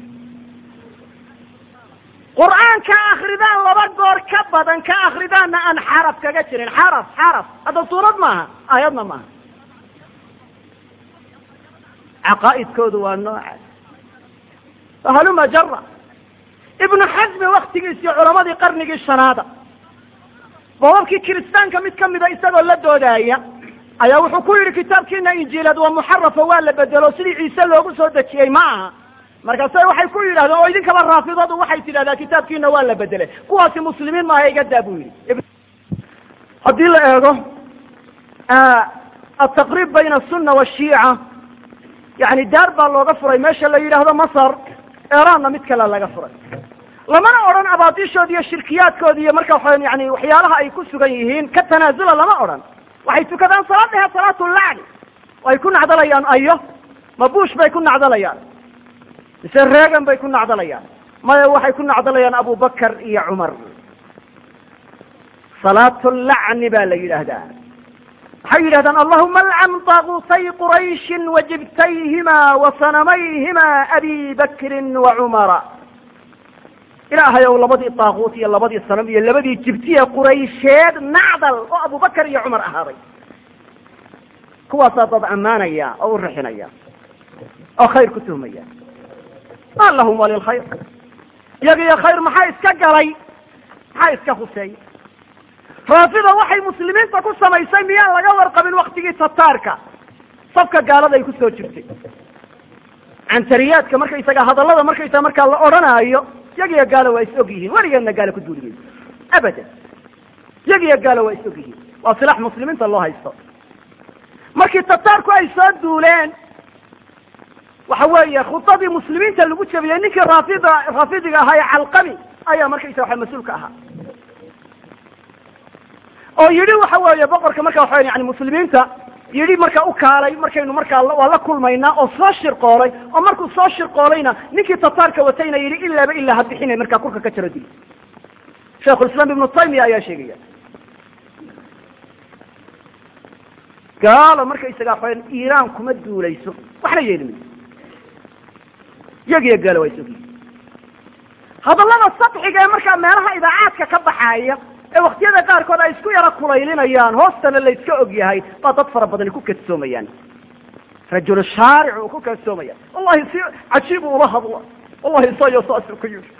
qur'aanka akridaan laba goor ka badan ka akridaanna aan xaraf kaga jirin. xaraf xaraf hadda suurad maaha aayadna maaha. caqaa'idkoodu waa noocaas. haluma jara ibnu xasmi waktigiisii culamadii qarnigii shanaada bababkii kiristaanka mid kamida isagoo la doodaaya ayaa wuxuu ku yidhi kitaabkiina injiilaad waa muxarafa waa la bedelo sidii ciise loogu soo dejiyey ma aha. markaase waxay ku yidhahdeen oo idinkaba raafidadu waxay tidhahdaa kitaabkiina waa la bedelay. kuwaasi muslimiin maaha iga daa buu yidhi. haddii la eego ataqriib bayna asunna washiica yani daar baa looga furay meesha la yidhaahdo masar. iranna mid kale laga furay. lamana odhan abaatiishoodi iyo shirkiyaadkoodi iyo marka waa yani waxyaalaha ay ku sugan yihiin ka tanaasula lama odhan. waxay tukadaan salaad dhehe salaatu lacni ay ku nacdalayaan ayo ma bush bay ku nacdalayaan mise reegan bay ku nacdalayaan? maya waxay ku nacdalayaan abubakar iyo cumar. salaatu lacni baa la yidhaahdaa. waxay yidhahdaan allahuma alcan taagutay qurayshin wajibtayhima wasanamayhima abi bakrin wa cumara. ilaahay ow labadii taaguut iyo labadii sanam iyo labadii jibtiye quraysheed nacdal oo abubakar iyo cumar ahaaday. kuwaasaa dad ammaanaya oo u rixinaya oo khayr ku tuhmaya. ma lahum walilkhayr iyagiyo khayr maxaa iska galay? maxaa iska huseey? raafida waxay muslimiinta ku samaysay miyaan laga warqabin waktigii tataarka safka gaalada ay kusoo jirtay. cantariyaadka markaysaga hadallada markaysaga markaa la odhanaayo yagiyo gaalo waa is og yihiin. weligeedna gaalo ku duuli mayso abadan. yagiyo gaalo waa is og yihiin. waa silax muslimiinta loo haysto. markii tataarku ay soo duuleen waxa weeye khudadii muslimiinta lagu jabiyey ninkii raafida raafidiga ahaa ee calqami ayaa markaysa waxa mas-uulka ahaa oo yidhi waxa weeye boqorka marka waxa yani muslimiinta yidhi marka u kaalay markaynu markaa waa la kulmaynaa oo soo shirqoolay oo markuu soo shirqoolayna ninkii tataarka watayna yidhi ilaaba ilaa ha bixinay markaa kurka ka jaro dil. sheikhulislaam ibnu taymiya ayaa sheegaya gaalo markaysaga waxa iiraan kuma duulayso waxna yeeli mayso. iyagiyo gaalo waa isogi. hadallada sadxiga ee markaa meelaha idaacaadka ka baxaaya ee waktiyada qaarkood ay isku yaro kulaylinayaan hoostana la iska og yahay baa dad fara badani ku kadsoomayaan. rajul shaaric uu ku kalsoomaya wallahi si cajiib ula hadla wallahi sayo saas ku yiri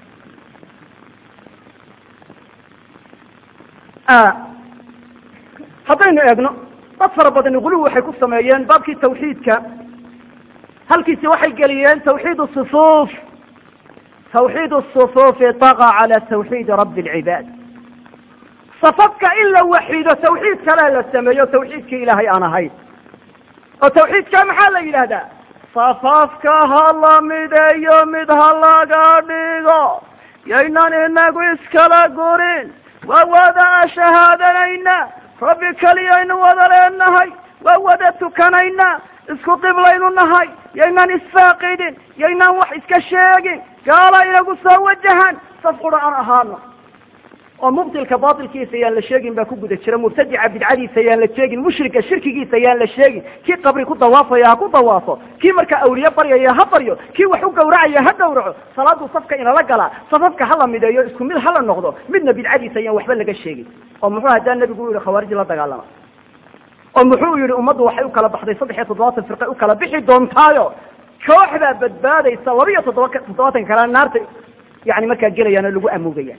ah haddaynu eegno dad fara badan guluw waxay ku sameeyeen baabkii tawxiidka halkiisi waxay geliyeen tawxiid as-sufuuf tawxiid as-sufuuf taqa ala tawxiid rabb al-ibad safafka illa waxido tawxiid kala la sameeyo tawxiidka ilaahay aan ahayn oo tawxiidka maxaa la yiraahdaa safafka hala mideeyo mid halaga dhigo yaynan inagu iskala gurin waa wada shahaadanayna rabbi kaliyaynu wada leenahay waa wada tukanayna isku qiblaynu nahay yaynan isfaaqidin yaynan wax iska sheegin gaala inagu soo wajahan saf quraan ahaana oo mubtilka baatilkiisa ayaan la sheegin baa ku guda jira mubtadica bidcadiisa ayaan la sheegin mushrika shirkigiisa ayaan la sheegin kii qabri ku dawaafaya ha ku dawaafo kii marka awliye baryaya ha baryo kii wax u gowracaya ha gowraco salaadu safka inala gala safafka hala mideeyo isku mid hala noqdo midna bidcadiisa ayaan waxba laga sheegin oo muxuu hadaa nabigu yiri khawaarij la dagaalama oo muxuu yiri ummaddu waxay u kala baxday saddex iyo toddobaatan firqa u kala bixi doontaayo kooxda badbaadaysa laba iyo toddobaatan kala naarta yani marka gelayana lagu amuugaya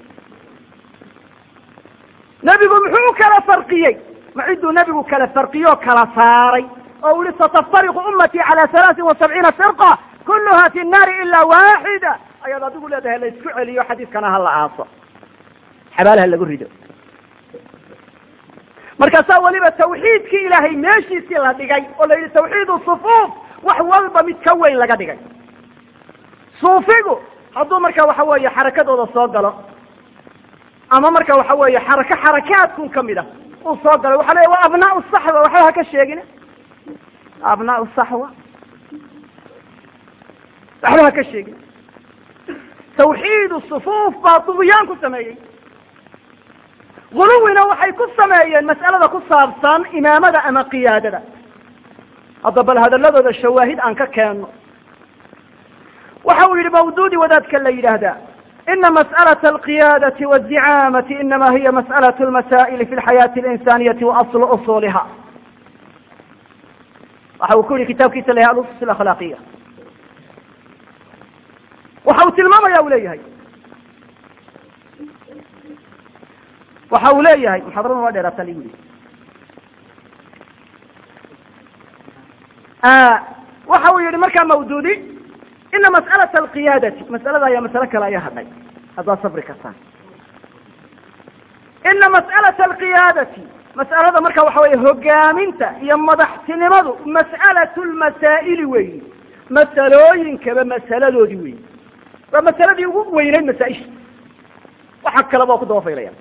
nabigu muxuu kala farqiyay ma ciduu nabigu kala farqiyo kala saaray oo wili sataftariqu ummati ala ثلاثة وسبعين firqa kulluha fi an-nar illa wahida ayada adigu leedahay la isku celiyo xadiiskana hal aaso xabaalaha lagu rido marka saa waliba tawxiidki ilaahay meeshiisii la dhigay oo la yiri tawxiidu sufuuf wax walba mid ka weyn laga dhigay suufigu hadduu marka waxa weeye xarakadooda soo galo ama marka waxa weeye xaraka xarakaadku kamida uu soo galay waxa leeyahay waa abnaa sahwa waxa ka sheegina abnaa sahwa waxa ka sheegina tawxiid as-sufuuf baatiyaan ku sameeyay guluwina waxay ku sameeyeen mas'alada ku saabsan imaamada ama qiyaadada hadda bal hadaladooda shawaahid aan ka keeno waxa uu yiri mawduudi wadaadka la yiraahdaa إن مسألة القيادة والزعامة إنما هي مسألة المسائل في الحياة الإنسانية وأصل أصولها وحاول كل كتاب كيس لها الأصول الأخلاقية وحاول تلمام يا أوليهي وحاول إيهي محضرون وادي رسالين آه وحاول يرمكا مودودي إن مسألة القيادة مسألة هي مسألة كلا يهدي هذا صبر كسان إن مسألة القيادة مسألة مركا وحوي هجامنت يمضحت نمضو مسألة المسائل وين مسألوين كما مسألة دودي وين ومسألة دي وين المسائل وحكى لباق ضوافي ليا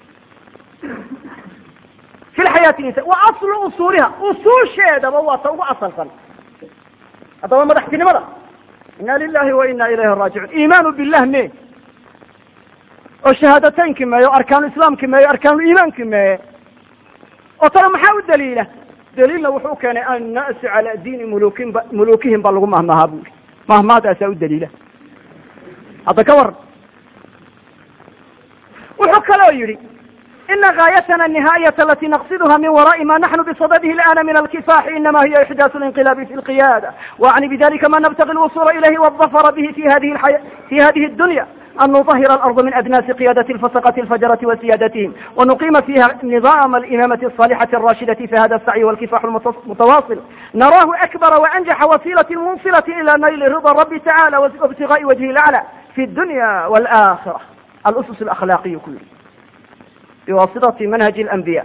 في الحياة الإنسان وأصل أصولها أصول شيء ده هو أصل فن هذا هو مضحت نمضو إنا لله وإنا إليه راجعون إيمان بالله مين والشهادتين كما هي أركان الإسلام كما هي أركان الإيمان كما هي وترى محاول دليله دليلنا وحو كان أن نأس على دين ملوكهم ملوكهم بلغوا مهما هابوا مهما تأسوا الدليله هذا كور وحكى له يري إن غايتنا النهاية التي نقصدها من وراء ما نحن بصدده الآن من الكفاح إنما هي إحداث الانقلاب في القيادة وأعني بذلك ما نبتغي الوصول إليه والظفر به في هذه الحياة في هذه الدنيا أن نطهر الأرض من أدناس قيادة الفسقة الفجرة وسيادتهم ونقيم فيها نظام الإمامة الصالحة الراشدة في هذا السعي والكفاح المتواصل نراه أكبر وأنجح وسيلة موصلة إلى نيل رضا الرب تعالى وابتغاء وجهه الأعلى في الدنيا والآخرة الأسس الأخلاقية كلها بواسطة منهج الأنبياء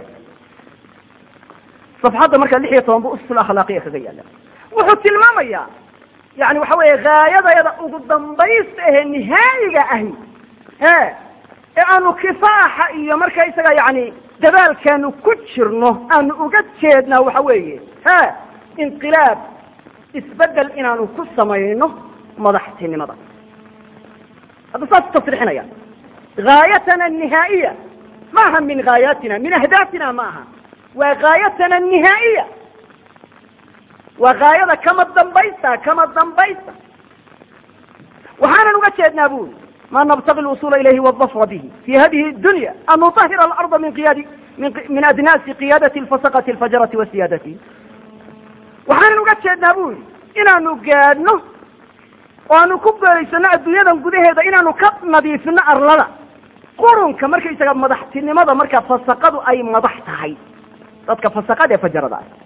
صفحات مركز اللحية بأسس الأخلاقية كذيالا وحط المامية يعني وحوي غاية يدا قدام بيسته النهاية أهي ها أنو كفاحة إيا مركز يعني دبال كانوا كتشرنه أنو قدشيدنا وحوي ها انقلاب اسبدل إن أنو كسمينه مضحتني مضح هذا صار تصريحنا يعني غايتنا النهائية ما هم من غاياتنا من أهدافنا معها وغايتنا النهائية وغاية كما الضنبيسة كما الضنبيسة وحانا نقشدنا أبوه ما نبتغي الوصول إليه والظفر به في هذه الدنيا أن نطهر الأرض من قيادة من, من أدناس قيادة الفسقة الفجرة والسيادة وحانا maxaan uga jeednaa bu yidhi inaanu gaadhno oo aanu ku beeraysano adduunyadan gudaheeda inaanu ka nadiifino arlada qurunka markaysaga madaxtinimada marka fasaqadu ay madax tahay dadka fasaqada ee fajarada ah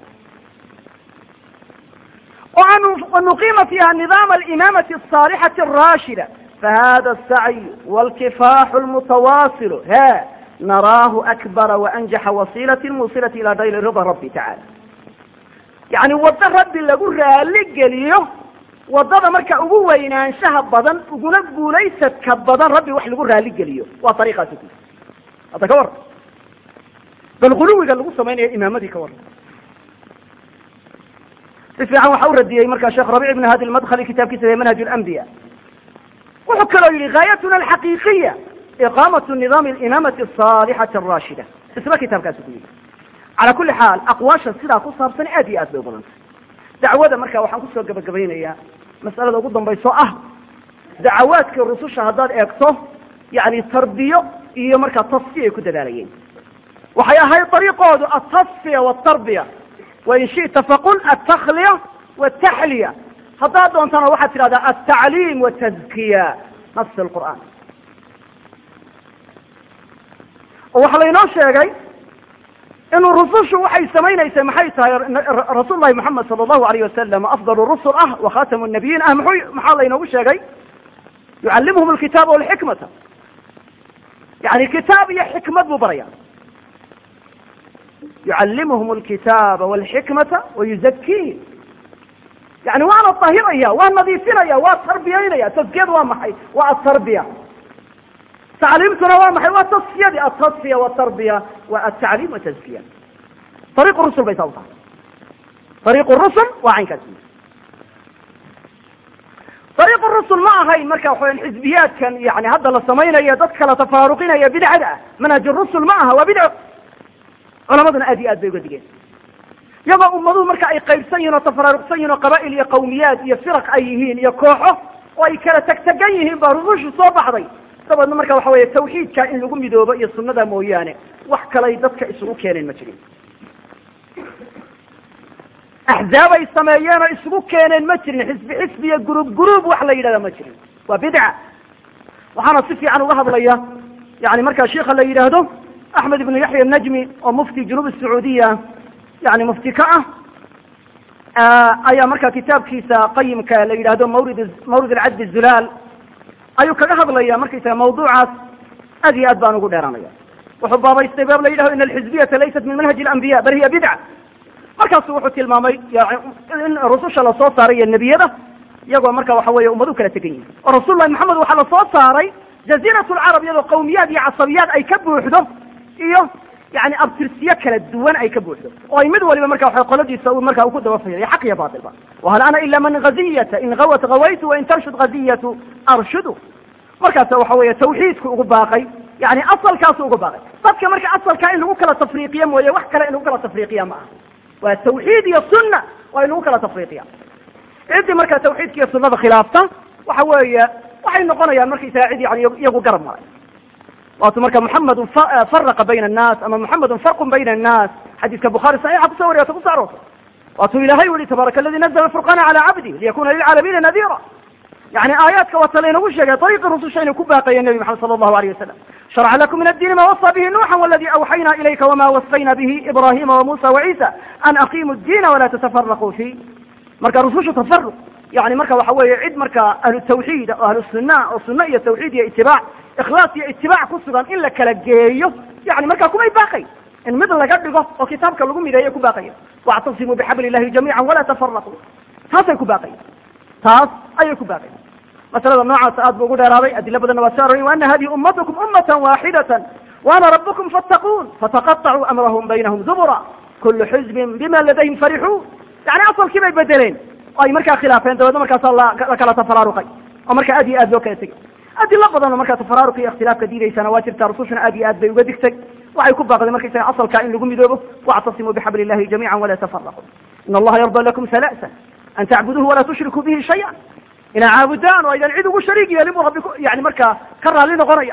ونقيم فيها نظام الإمامة الصالحة الراشدة فهذا السعي والكفاح المتواصل ها نراه أكبر وأنجح وسيلة موصلة إلى دير رضا ربي تعالى يعني وضع ربي اللي قول رالق ليه وضع مركا أبوه ينانشها بضن وقنقوا ليست كبضن ربي وحل قول رالق ليه وطريقة تكي أتكور بالغلو قال له سمين إمامتي كور اسمع وحور الدية مركز الشيخ ربيع بن هادي المدخل كتاب كتاب منهج الأنبياء وحكروا لي غايتنا الحقيقية إقامة النظام الإمامة الصالحة الراشدة اسمع كتاب كاتبين على كل حال أقواش السيدة قصة بسنة آدي آدي وظلم دعوة مركز وحن قصة قبل قبلين إياه مسألة قدام بيسوء دعواتك الرسول شهدات إيكتو يعني تربية هي مركز تصفية كده داريين وحيا هاي طريقة التصفية والتربية وإن شئت فقل التخلية والتحلية هذا أنت أنا واحد في هذا التعليم والتزكية نص القرآن وحلينا شيء إنه الرسول شو وحي سمينا يسمحيتها رسول الله محمد صلى الله عليه وسلم أفضل الرسل أه وخاتم النبيين أه محلينا وش شيء يعلمهم الكتاب والحكمة يعني كتاب هي حكمة مبرية يعلمهم الكتاب والحكمة ويزكيهم يعني وانا الطاهرية وانا نظيفينية والتربيينية تزكية وامحي والتربية تعليمتنا وامحي والتصفية التصفية والتربية والتعليم والتزكية طريق الرسل بيت الله طريق الرسل وعين كثير طريق الرسل ما هاي مركز وحين حزبيات كان يعني هذا لصمينا يدك لتفارقين يا بدعة منهج الرسل معها وبدعة علماء آدي آد بيقول دقين يبقى أمضوا مركا أي قيبسين وتفرارقسين وقبائل يا قوميات يا فرق أيهين يا كوحه وأي كلا تكتقيهين برضوش صوب حضي طبعا مركا وحوية التوحيد كائن لقوم يدوبا يصنع ذا مويانة وحكا لا يددك اسمه كان المجرين أحزاب السمايان اسمه كان المجرين حزب حزب يا جروب جروب وحلا يلا مجرين وبدعة وحنا صفي عن الله ضليا يعني مركا شيخ اللي يرهده أحمد بن يحيى النجمي ومفتي جنوب السعودية يعني مفتي كأه آه أي مركا كتاب كيسا قيم كاللي هذا مورد مورد العد الزلال أيو كجهض ليا مركا موضوعات أذي أدبان وقول إيرانية وحب بابا يستباب ليله إن الحزبية ليست من منهج الأنبياء بل هي بدعة مركا صوحة المامي يعني إن الرسول صلى الله عليه النبي ده يقول مركا وحوية أمدو كلا تكين ورسول الله محمد وحلا صوت صاري جزيرة العرب يدو قوميات يا عصبيات أي كبوا وحده إيه يعني أبترسية كلا الدوان أي كبوا وحده وأي مدوا لما مركا وحلا قلت يسوي مركا وكود وفيه يا حق يا باطل بقى وهل أنا إلا من غزية إن غوت غويت وإن ترشد غزية أرشده مركا سوى حوية توحيدك وقباقي يعني أصل كاسو وقباقي طبك مركا أصل كائن وكلا تفريقيا ويا وحكا إنه وكلا تفريقيا معه والتوحيد يا السنة وإنه وكلا تفريقيا عندي مركا توحيدك يا السنة خلافته وحوية waxay noqonayaan markii saacid yani iyagu garab maray wato marka Muhammad farqa bayna an-nas ama Muhammad farq bayna an-nas hadith Bukhari sahih ku sawir ku saaro wato ilaahay wali tabaraka alladhi nazzala furqana ala 'abdi liyakuna lil 'alamin nadhira yani ayatka wa talina u sheegay tariiq rusul shayna ku baaqay nabi Muhammad sallallahu alayhi wasallam shar'a lakum min ad-din ma wasa bihi nuha walladhi awhayna ilayka wama wasayna bihi ibrahima wa musa wa isa an aqimu ad-din wa la tatafarraqu fi marka rusul tafarruq يعني مركا وحوي عيد مركا أهل التوحيد أهل السنة والسنة هي التوحيد هي اتباع إخلاص هي اتباع كسرا إلا كلاجيه يعني مركا كم باقي إن مثل لقدقه وكتابك لقوم إذا يكون باقي واعتصموا بحبل الله جميعا ولا تفرقوا هذا يكون باقي هذا أي يكون باقي مثلا النوع سأد بقول هذا أدلة بدنا وساروا وأن هذه أمتكم أمة واحدة وأنا ربكم فاتقون فتقطعوا أمرهم بينهم زبرا كل حزب بما لديهم فرحون يعني أصل كما يبدلين أي مركا خلافين دولة مركا صلى الله كلا تفرارقي ومركا أدي أدي وكيتك أدي لقضا مركا تفرارقي اختلاف كديري سنوات ترسوشنا أدي أدي وقدكتك وعي كبا قد مركا سنة أصل كائن لقوم يدوبه واعتصموا بحبل الله جميعا ولا تفرقوا إن الله يرضى لكم ثلاثة أن تعبدوه ولا تشركوا به شيئا إن عابدان وإذا عيدوا شريك يلموا ربكم يعني مركا كرها لنا غريا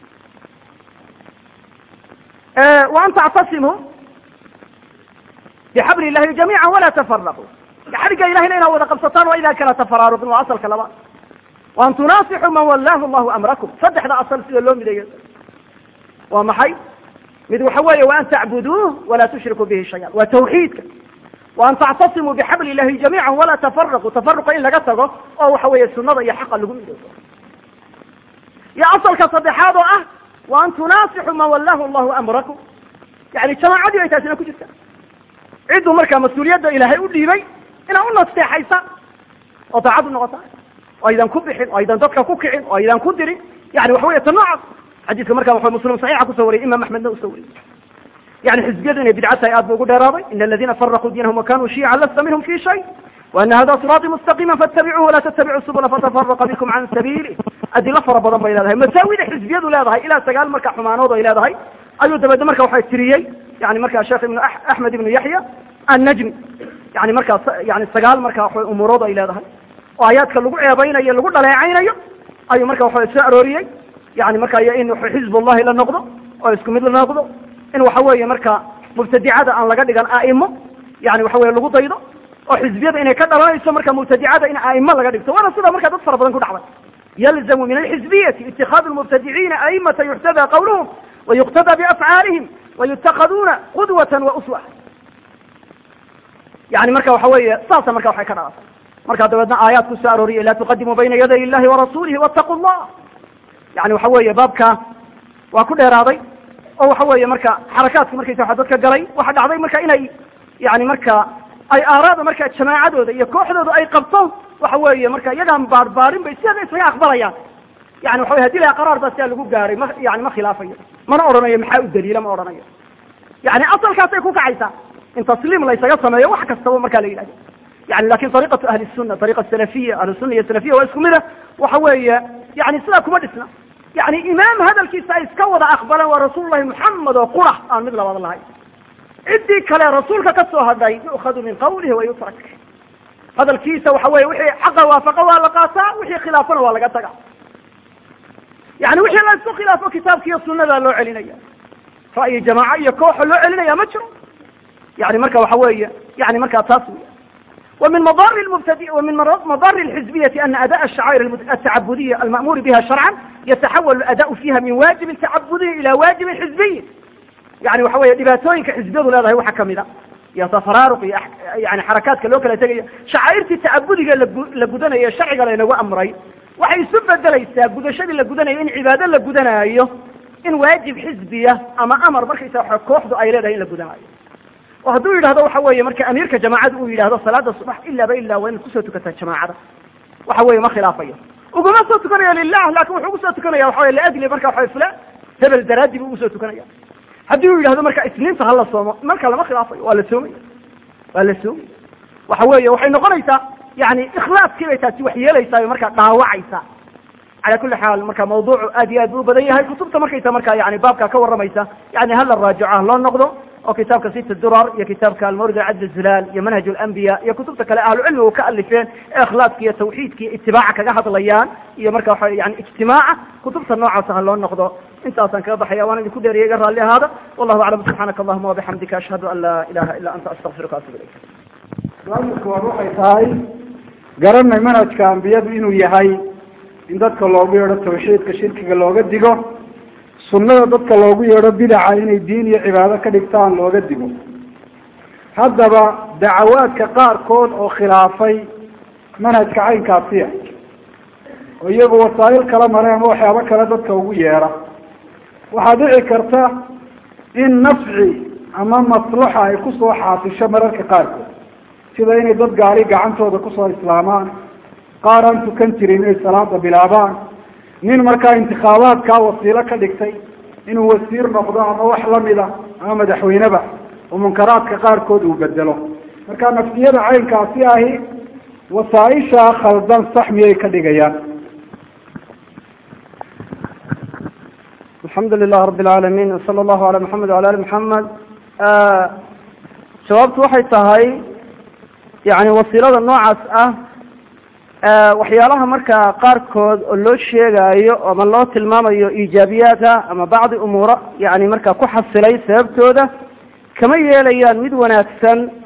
أه وأن تعتصموا bixabli illahi jamiica walaa tafaraquu xadhigga ilahayna inaad wada qabsataan waa idaa kala tafaraaruqin waa asalka labaad waan tunaasixu man wallahu allahu amrakum saddexda asal sida loo mideeyo waa maxay mid waxa weeye wa an tacbuduuh walaa tushrikuu bihi shaya waa tawxiidka wa an tactasimuu bixabli illahi jamiica walaa tafaraquu tafaruqa in laga tago oo waxa weeye sunada iyo xaqa lagu midoobo iyo asalka saddexaad oo ah wa an tunaasixu man wallahu allahu amrakum yani jamaacadii ay taasina ku jirta cidduu markaa mas-uuliyadda ilaahay u dhiibay inaad u nasteexaysa oo daacad u noqota oo aydan ku bixin oo aydan dadka ku kicin oo aydan ku dirin yani waxa wey ta noocaas xadiidka markaa waxa muslim saxiixa kusoo wariyay imam axmedna usoo wariyey yani xisbiyadu inay bidca tahay aad bu ugu dheeraaday ina aladina faraquu diinahum wakanuu shiican lasta minhum fi shay وأن hda صراaطي مستقيما فاتبعوه ولا تتبعوا السبل فتفرق بكم عن سبيله adilo fara badan bay leedahay masaawida xisbiyadu leedahay ilaa sagaal marka xumaanood ay leedahay ayuu dabada marka waxa tiriyay yani marka sheekh ibn Ahmed ibn Yahya an-Najmi yani marka yani sagaal marka waxa umurood ay leedahay oo ayadka lagu ceebaynayo lagu dhaleecaynayo ayuu marka waxa soo arooriyay yani marka in xisbullah la noqdo oo isku mid la noqdo in waxa weeye marka mubtadi'ada aan laga dhigan aimo yani waxa weeye lagu daydo oo xisbiyada inay ka dhalanayso marka mubtadi'ada in aimo laga dhigto wana sida marka dad fara badan ku dhacday يلزم من الحزبية اتخاذ المبتدعين أئمة يحتذى قولهم ويقتدى بأفعالهم ويتخذون قدوة وأسوة يعني مركا وحوية صاصة مركا وحي كراسة مركا دوادنا آيات كسارورية لا تقدموا بين يدي الله ورسوله واتقوا الله يعني وحوية بابك وكل راضي أو وحوية مركا حركات مركا يتحدثك قلي واحد عضي مركا إني يعني مركا أي آراد مركا الجماعة دو يكوحدو أي قبطو waxa weeye marka iyagaan baarbaarin bay sida isaga aqbalayaan yani waxa weeye hadii la qaraar baa si lagu gaaray ma yani ma khilaafayo mana oranayo maxaa u daliila ma oranayo yani asalkaas ay ku kacaysa in tasliim la isaga sameeyo wax kastaba marka la yiraahdo yani laakiin tariiqatu ahli sunna tariiqa salafiyya ahli sunna iyo salafiyya waa isku mid ah waxa weeye yani sida kuma dhisna yani imaam hadalkiisa ay iska wada aqbalan waa rasuulullaahi muhammad oo qura aan mid labada lahayn cidii kale rasuulka ka soo hadlay yu'khadu min qawlihi wa yutrak hadalkiisa waxa weeye wixii xaqa waafaqa waa la qaataa wixii khilaafana waa laga tagaa yani wixii la isku khilaafo kitaabka iyo sunnada loo celinaya ra'yi jamaaca iyo koox loo celinaya ma jiro yani marka waxa weeye yani marka taas ومن مضار المبتدئ ومن مضار الحزبية أن أداء الشعائر التعبدية المأمور بها شرعا يتحول الأداء فيها من واجب تعبدي إلى واجب حزبي يعني وحوي دباتوين كحزبيه لا هو حكم ذا يتفرارق يعني حركات كلوكا تجي شعائرتي تعبدي لجودنا هي شرعي قال إنه أمري waxay isu bedelaysaa gudashadii la gudanayo in cibaado la gudanayo in waajib xisbiya ama amar markaysa waxa kooxdu ay leedahay in la gudanayo oo haduu yiraahdo waxa weeye marka amiirka jamaacada uu yiraahdo salaada subax illa ba illa waan ku soo tukata jamaacada waxa weeye ma khilaafayo uguma soo tukanayo lillah laakiin wuxuu ku soo tukanaya waxa weeye la adli marka waxa fulan hebel daraadi buu soo tukanaya haduu yiraahdo marka isniinta hal la soomo marka lama khilaafayo waa la soomay waa la soomay waxa weeye waxay noqonaysaa يعني إخلاص كذا تأتي وحيلة يساوي مركا ضاوع يسا على كل حال مركا موضوع أدي أدو بدنيا هاي كتبت مركا مركا يعني بابك كور رميسا يعني هلا الراجعة لا نقضه أو كتابك ست الدرر يا كتابك المورد عد الزلال يا منهج الأنبياء يا كتبتك لأهل العلم وكألفين إخلاص كي توحيد كي اتباعك جهة الليان يا مركا يعني اجتماع كتبت النوع سهل لا نقضه أنت أصلا كذا حيوان اللي كده يقرأ لي هذا والله أعلم سبحانك اللهم وبحمدك أشهد أن لا إله إلا أنت أستغفرك وأتوب إليك. garanay manhajka ambiyadu inuu yahay in dadka loogu yeedho tawxiidka shirkiga looga digo sunnada dadka loogu yeedho bidaca inay diin iyo cibaado ka dhigtaan looga digo haddaba dacawaadka qaarkood oo khilaafay manhajka caynkaasiya oo iyagu wasaa'il kala maray ama waxyaabo kale dadka ugu yeedha waxaa dhici karta in nafci ama maslaxa ay kusoo xaafisho mararka qaarkood sida inay dad gaari gacantooda kusoo islaamaan qaar aan tukan jirin inay salaada bilaabaan nin markaa intikhaabaadkaa wasiilo ka dhigtay inuu wasiir noqdo ama wax lamida ama madaxweyneba oo munkaraadka qaarkood uu bedelo marka nafsiyada caynkaasi ahi wasaaisha khaldan sax miyay ka dhigayaan alxamdu lilah rabi alcaalamiin sala allahu ala maxamed wala ali maxamed jawaabtu waxay tahay يعني وسيلة نوعاس اه waxyaalaha marka qaarkood oo loo sheegayo ama loo tilmaamayo iijaabiyada ama bacdi umuura yani marka ku xasilay sababtooda kama yeelayaan mid wanaagsan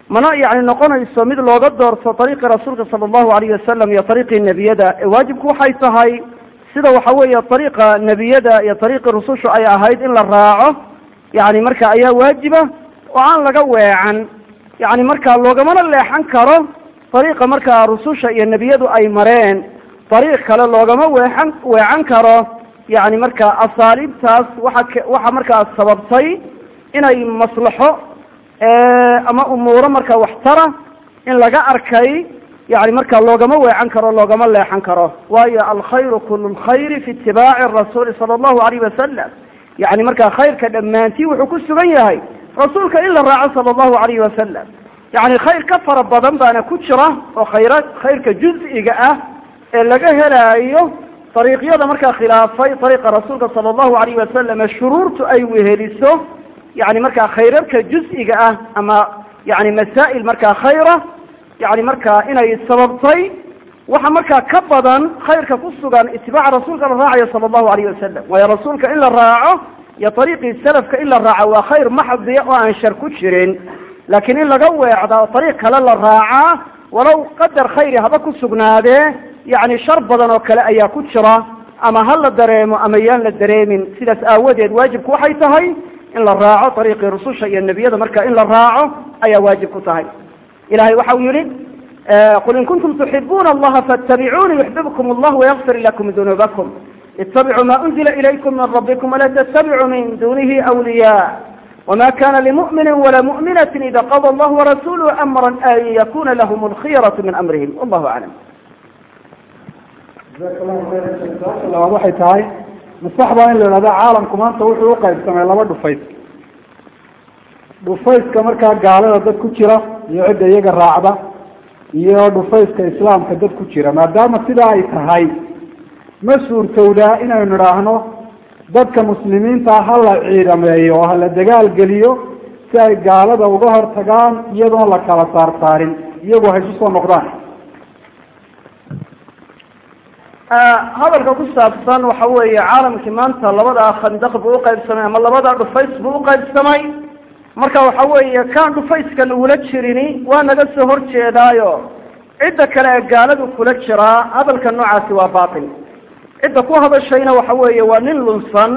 mana yani noqonayso mid looga doorto ariiqii rasuulka sala allahu alayh wasalam iyo ariiqii nebiyada waajibku waxay tahay sida waxa weeye ariiqa nebiyada iyo ariiqii rusushu ay ahayd in la raaco yani marka ayaa waajiba oo aan laga weecan yani marka loogamana leexan karo ariiqa markaa rususha iyo nebiyadu ay mareen ariiq kale loogama weexan weecan karo yani marka asaaliibtaas waxa waxa markaa sababtay inay maslaxo ama umuuro marka waxtara in laga arkay yani marka loogama weecan karo loogama leexan karo waayo alkhayru kulu lkhayri fi itibaaci rasuuli sala allahu alayh wasalam yani marka khayrka dhammaantii wuxuu ku sugan yahay rasuulka in la raaco sala allahu alayhi wasalam yani khayr ka fara badan baana ku jira oo khayra khayrka juz-iga ah ee laga helaayo ariiqyada markaa khilaafay ariiqa rasuulka sala allahu alayh wasalam shuruurtu ay weheliso yani markaa khayrarka juz-iga ah ama yani masaa'il markaa khayra yani markaa inay sababtay waxa markaa ka badan khayrka ku sugan itibaaca rasuulka la raacayo sala allahu alayh wasalam waayo rasuulka in la raaco iyo ariiqii salafka in la raaco waa khayr maxdiya oo aan shar ku jirin laakiin in laga weecda oo ariiq kale la raacaa walow qadar khayri haba ku sugnaadee yani shar badan oo kale ayaa ku jira ama ha la dareemo ama yaan la dareemin sidaas aawadeed waajibku waxay tahay in la raaco ariiqii rususha iyo nebiyada marka in la raaco ayaa waajib ku tahay ilahay waxa uu yihi qul in kuntum tuxibuuna allaha faاtabicuuni yuxbibkum allah wayغfir lakum dunuubakum itabicuu ma unzila ilaykum min rabbikum wala ttabicuu min dunihi awliya wma kana limu'mini wala mu'minati ida qada allah warasuluhu amra an yakuna lahm alkhiyaraةu min amrihim wallahu aclam jazaaka allahu khayra su-aasha labaad waxay tahay masaxbaa in la ihahda caalamku maanta wuxuu uqaybsamay laba dhufays dhufayska markaa gaalada dad ku jira iyo cidda iyaga raacda iyo dhufayska islaamka dad ku jira maadaama sidaa ay tahay ma suurtowdaa inaynu idhaahno dadka muslimiinta hala ciidameeyo oo hala dagaal geliyo si ay gaalada uga hortagaan iyadoon la kala saar saarin iyagoo hay kusoo noqdaan hadalka ku saabsan waxa weeye caalamkii maanta labadaa khandaq buu uqaybsamay ama labadaa dhufays buu uqaybsamay marka waxa weeye kaan dhufayskan ula jirini waa naga soo horjeedaayo cidda kale ee gaaladu kula jiraa hadalka noocaasi waa batil cidda ku hadashayna waxa weeye waa nin lunsan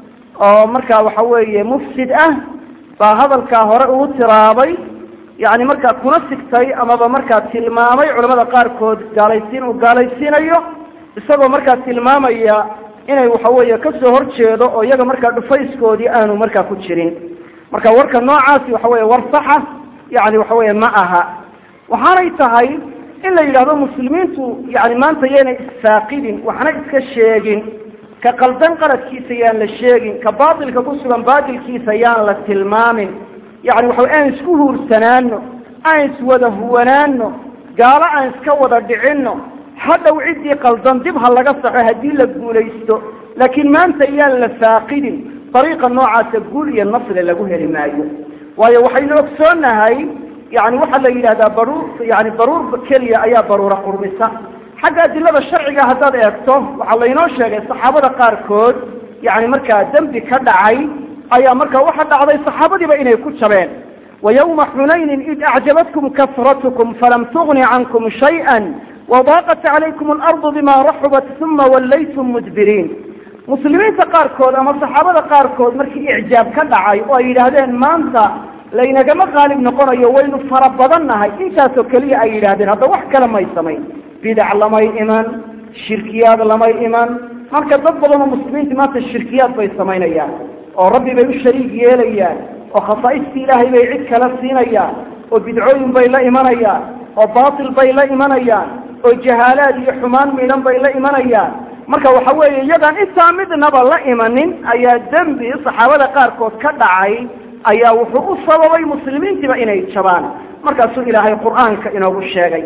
oo marka waxa weeye mufsid ah baa hadalkaa hore ugu tiraabay yani markaa kuna sigtay amaba markaa tilmaamay culamada qaarkood gaalaysiin uu gaalaysiinayo isagoo markaa tilmaamaya inay waxa weeye kasoo horjeedo oo iyaga markaa dhufayskoodii aanu markaa ku jirin marka warka noocaasi waxa weeye war saxa yani waxa weeye ma aha waxaanay tahay in la yidhahdo muslimiintu yani maanta yaynay isfaaqidin waxna iska sheegin ka qaldan qaladkiisa yaan la sheegin ka baatilka ku sugan baatilkiisa yaan la tilmaamin yani waxa aan isku huursanaano aan iswada huwanaano gaalo aan iska wada dhicino hadhow ciddii qaldan dib ha laga saxo haddii la guulaysto laakiin maanta yaan la faaqidin ariiqa noocaasa guul iyo nasri lagu heli maayo waayo waxaynu ogsoonahay yani waxaa la yidhahdaa baruur yani baruur keliya ayaa baruura qurmisa xagga adilada sharciga haddaad eegto waxaa laynoo sheegay saxaabada qaarkood yani markaa dembi ka dhacay ayaa markaa waxa dhacday saxaabadiiba inay ku jabeen ويوم حنين إذ أعجبتكم كثرتكم فلم تغن عنكم شيئا وضاقت عليكم الأرض بما رحبت ثم وليتم مدبرين مسلمين قاركود أما الصحابة قاركود مركي إعجاب كدعي وإلى هذين مانتا لأن كما غالب نقول يوين فربضنها إنتا سكلية إلى هذين هذا وحكا لما يسمين بدع لما يإيمان شركيات لما يإيمان مركا تضبط المسلمين مانتا الشركيات بيسمين إياه وربي بيو الشريك يليان وخصائص إلهي بيعيد كالسين إياه وبدعوين بيلا إيمان إياه وباطل بيلا إيمان إياه وجهالات يحمان ميلان بيلا إيمان إياه marka waxa weeye iyadan intaa midnaba la imanin ayaa dambi saxaabada qaarkood ka dhacay ayaa wuxuu u sababay muslimiintiba inay jabaan markaasuu ilaahay quraanka inoogu sheegay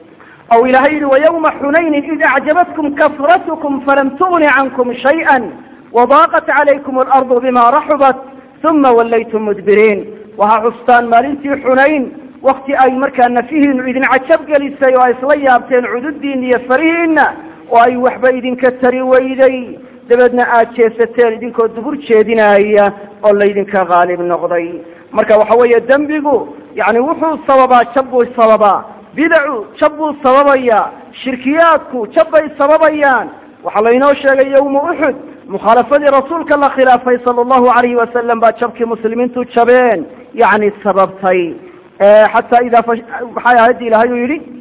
aw ilaahay wa yawma hunayn id a'jabatkum kasratukum falam tughni ankum shay'an وضاقت عليكم الأرض بما رحبت ثم وليتم مدبرين وها عستان مالنتي حنين وقت أي مركان فيه إذن عجب قليسا وإصليا بتين عدد دين يفرهن وأي وحبا إذن كتري ويدي dabeedna aad jeesateen idinkoo dubur jeedinaya oo laydinka qaalib noqday marka waxa weeye dembigu yani wuxuu sababaa jab buu sababaa bidacu jab buu sababaya shirkiyaadku jab bay sababayaan waxaa laynoo sheegay yawma uxud mukhaalafadii rasuulka la khilaafay sala allahu alayhi wasalam baa jabkii muslimiintu jabeen yani sababtay xataa idaa maxay aayadda ilahay uu yidhi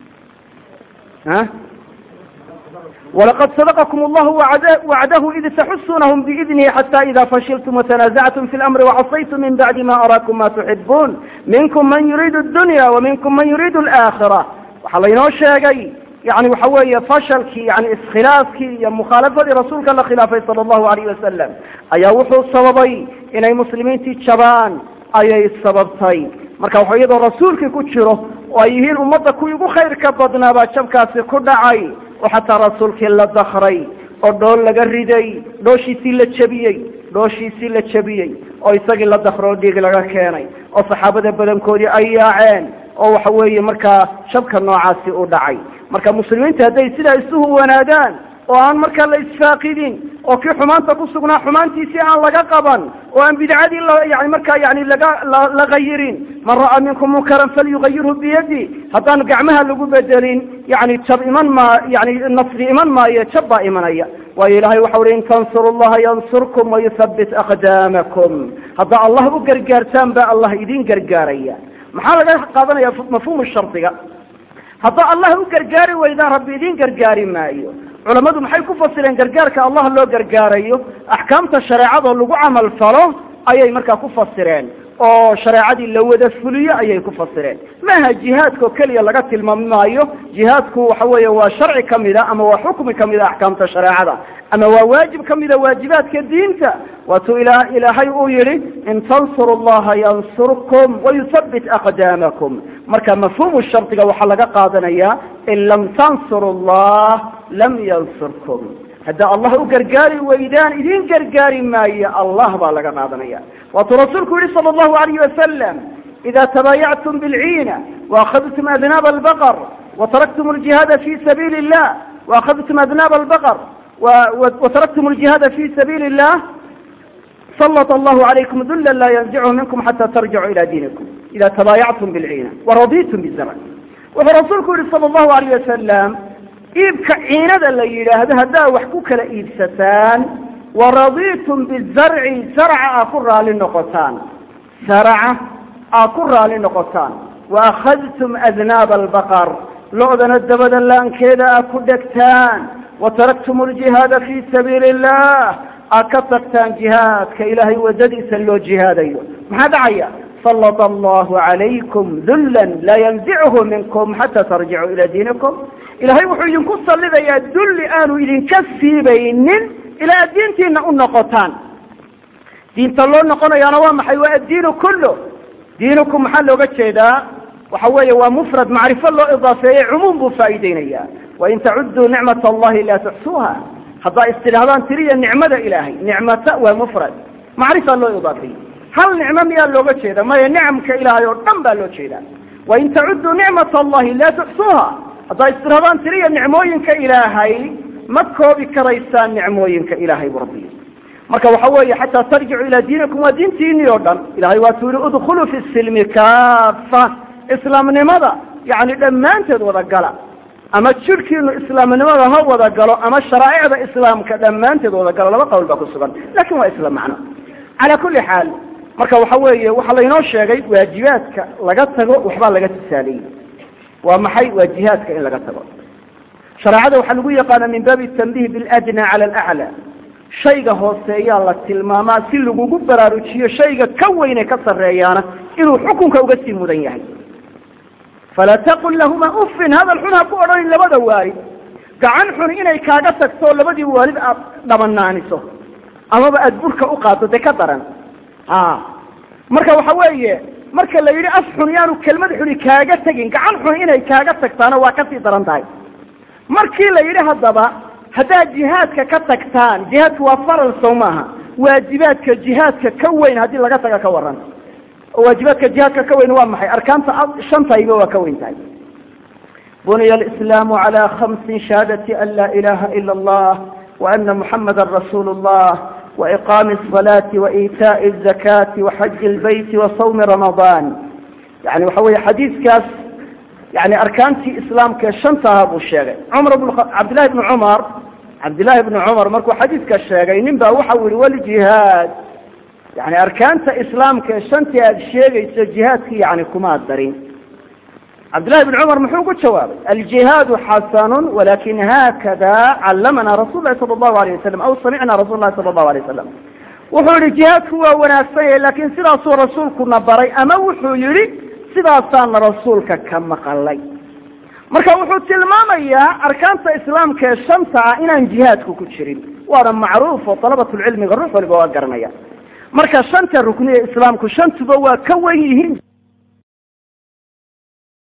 ولقد صدقكم الله وعده إذ تحسونهم بإذنه حتى إذا فشلتم وتنازعتم في الأمر وعصيتم من بعد ما أراكم ما تحبون منكم من يريد الدنيا ومنكم من يريد الآخرة وحلينو شاقي يعني وحوية فشلك يعني اسخلافك يا مخالفة لرسولك الله خلافه صلى الله عليه وسلم أيا وحو الصوابي إني مسلمين تتشبان أيا السببتي marka waxa iyadoo rasuulkii ku jiro oo ay yihiin ummadda kuwii ugu khayrka badnaa baa jabkaasi ku dhacay oo xataa rasuulkii la dakray oo dhool laga riday dhooshiisii la jabiyey dhooshiisii la jabiyey oo isagii la dakro oo dhiig laga keenay oo saxaabada badankoodii ay yaaceen oo waxa weeye markaa jabka noocaasi u dhacay marka muslimiinta hadday sidaa isuhu wanaagaan oo aan markaa la isfaaqidin oo kii xumaanta ku sugnaa xumaantiisii aan laga qaban oo aan bidcadii yani markaa yani laga la gayirin man ra'aa minkum munkaran falyugayirhu biyadi haddaan gacmaha lagu bedelin yani jab iman ma yani nasri iman maayo jab baa imanaya waayo ilahay waxa uhi in tansuru llaha yansurkum wayuthabbit aqdaamakum haddaa allah u gargaartaan baa allah idin gargaaraya maxaa laga qaadanaya mafhuum shardiga haddaa allah u gargaari waydaan rabbi idin gargaari maayo culamadu maxay ku fasireen gargaarka allah loo gargaarayo axkaamta shareecada lagu camal falo ayay markaa ku fasireen oo shareecadii la wada fuliyo ayay ku fasireen maaha jihaadka keliya laga tilmaami maayo jihaadku waxa weeye waa sharci kamida ama waa xukmi kamida axkaamta shareecada ama waa waajib kamida waajibaadka diinta waatuu ilaahay uu yihi in tansuru llaha yansurkum wayuthabbit aqdaamakum marka mafhuumu shardiga waxaa laga qaadanaya in lam tansuru llah lam yansurkum haddaa allah u gargaari waydaan idin gargaari maayo allah baa laga qaadanaya waatuu rasuulku yihi sala allahu alayhi wasalam ida tabaayactum bilciina waakhadtum adnaab albaqar wataraktum aljihaada fi sabiili illah waakhadtum adnaab albaqar wataraktum aljihaada fi sabiili illah sallط allahu calaykum dula laa yanzichu minkum xata tarjicuu ila diinikum ida tabaayactum bilciina waraditum bizarc wuxuu rasuulku yihi sala allahu alayh wasalam iibka ciinada la yidhaahdo haddaa wax ku kala iibsataan waraditum bizarci zarca aa ku raali noqotaan zarca aa ku raali noqotaan waakhadtum adnaab albaqar lo-dana dabada laankeeda aa ku dhegtaan wataraktum aljihaada fi sabiili illah aa ka tagtaan jihaadka ilaahay wadadiisa loo jihaadayo maxaa dhacaya sallط allahu calaykum dullan laa yanzichu minkum xata tarjicuu ila diinikum ilahay wuxuu idinku sallidayaa dulli aanu idinka siibaynin ilaa ad diintiina u noqotaan diinta loo noqonayaana waa maxay waa addiinu kullu diinukum maxaa looga jeedaa waxa weeye waa mufrad macrifo loo idaafeeyey cumuum buu faa'iideynaya wain tacuduu nicmat allahi laa tuxsuuha haddaa istidhahdaan tiriya nicmada ilaahay nicmata waa mufrad macrifa loo idaafeeyey hal nicmo miyaa looga jeeda maya nicamka ilaahay oo dhan baa loo jeedaa wain tacuduu nicmat allahi laa tuxsuuha haddaa istidhahdaan tiriya nicmooyinka ilaahay ma koobi karaysaan nicmooyinka ilaahay bu rabbi marka waxa weeye xataa tarjicu ilaa diinikum waa diintiinii oo dhan ilahay waatuu yihi udkuluu fi silmi kaafa islaamnimada yani dhammaanteed wada gala ama jirhkiinu islaamnimada ha wada galo ama sharaa'icda islaamka dhammaanteed wada galo laba qowl baa ku sugan lakin waa isla macno calaa kuli xaal marka waxa weeye waxaa laynoo sheegay waajibaadka laga tago waxbaa laga tusaaleyey waa maxay waa jihaadka in laga tago shareecada waxaa lagu yaqaana min baabi tanbiih biladna cala alaclى shayga hooseeyaa la tilmaamaa si lagugu baraarujiyo shayga ka weyne ka sarreeyaana inuu xukunka uga sii mudan yahay falaa taqul lahuma uffin hadal xun ha ku odhanin labada waalid gacan xun inay kaaga tagto labadii waalid aad dhabanaaniso amaba aada burka u qaado dee ka daran a marka waxa weeye marka la yidhi af xun yaanu kelmad xuni kaaga tegin gacan xun inay kaaga tagtaana waa kasii daran tahay markii la yidhi haddaba haddaad jihaadka ka tagtaan jihaadka waa faral sow maaha waajibaadka jihaadka ka weyn haddii laga taga ka waran oo waajibaadka jihaadka ka weyn waa maxay arkaanta shantayba waa ka weyn tahay buniya alislaamu calaa khamsin shahaadati an laa ilaha ila allah وأن محمدا رسول الله وإقام الصلاة وإيتاء الزكاة وحج البيت وصوم رمضان يعني وحوي حديث كاس يعني أركانتي إسلام كشنتها أبو الشيخ عمر بن الخ... عبد الله بن عمر عبد الله بن عمر مركو حديث كالشيخ نبا وحول والجهاد يعني أركانت إسلام كشنتها الشيخ الجهاد يعني كما الدرين عبد الله بن عمر محوق الجواب الجهاد حسن ولكن هكذا علمنا رسول الله صلى الله عليه وسلم أو سمعنا رسول الله صلى الله عليه وسلم وحول الجهاد هو وناسيه لكن سلاص رسول كنا بري أما وحول لي سلاصان رسولك كما قال لي marka wuxuu tilmaamayaa arkaanta islaamka ee shanta ah inaan jihaadku ku jirin waana macruuf oo talabatul cilmiga ruux walba waa garanaya marka shanta rukniye islaamku shantuba waa ka weyn yihiin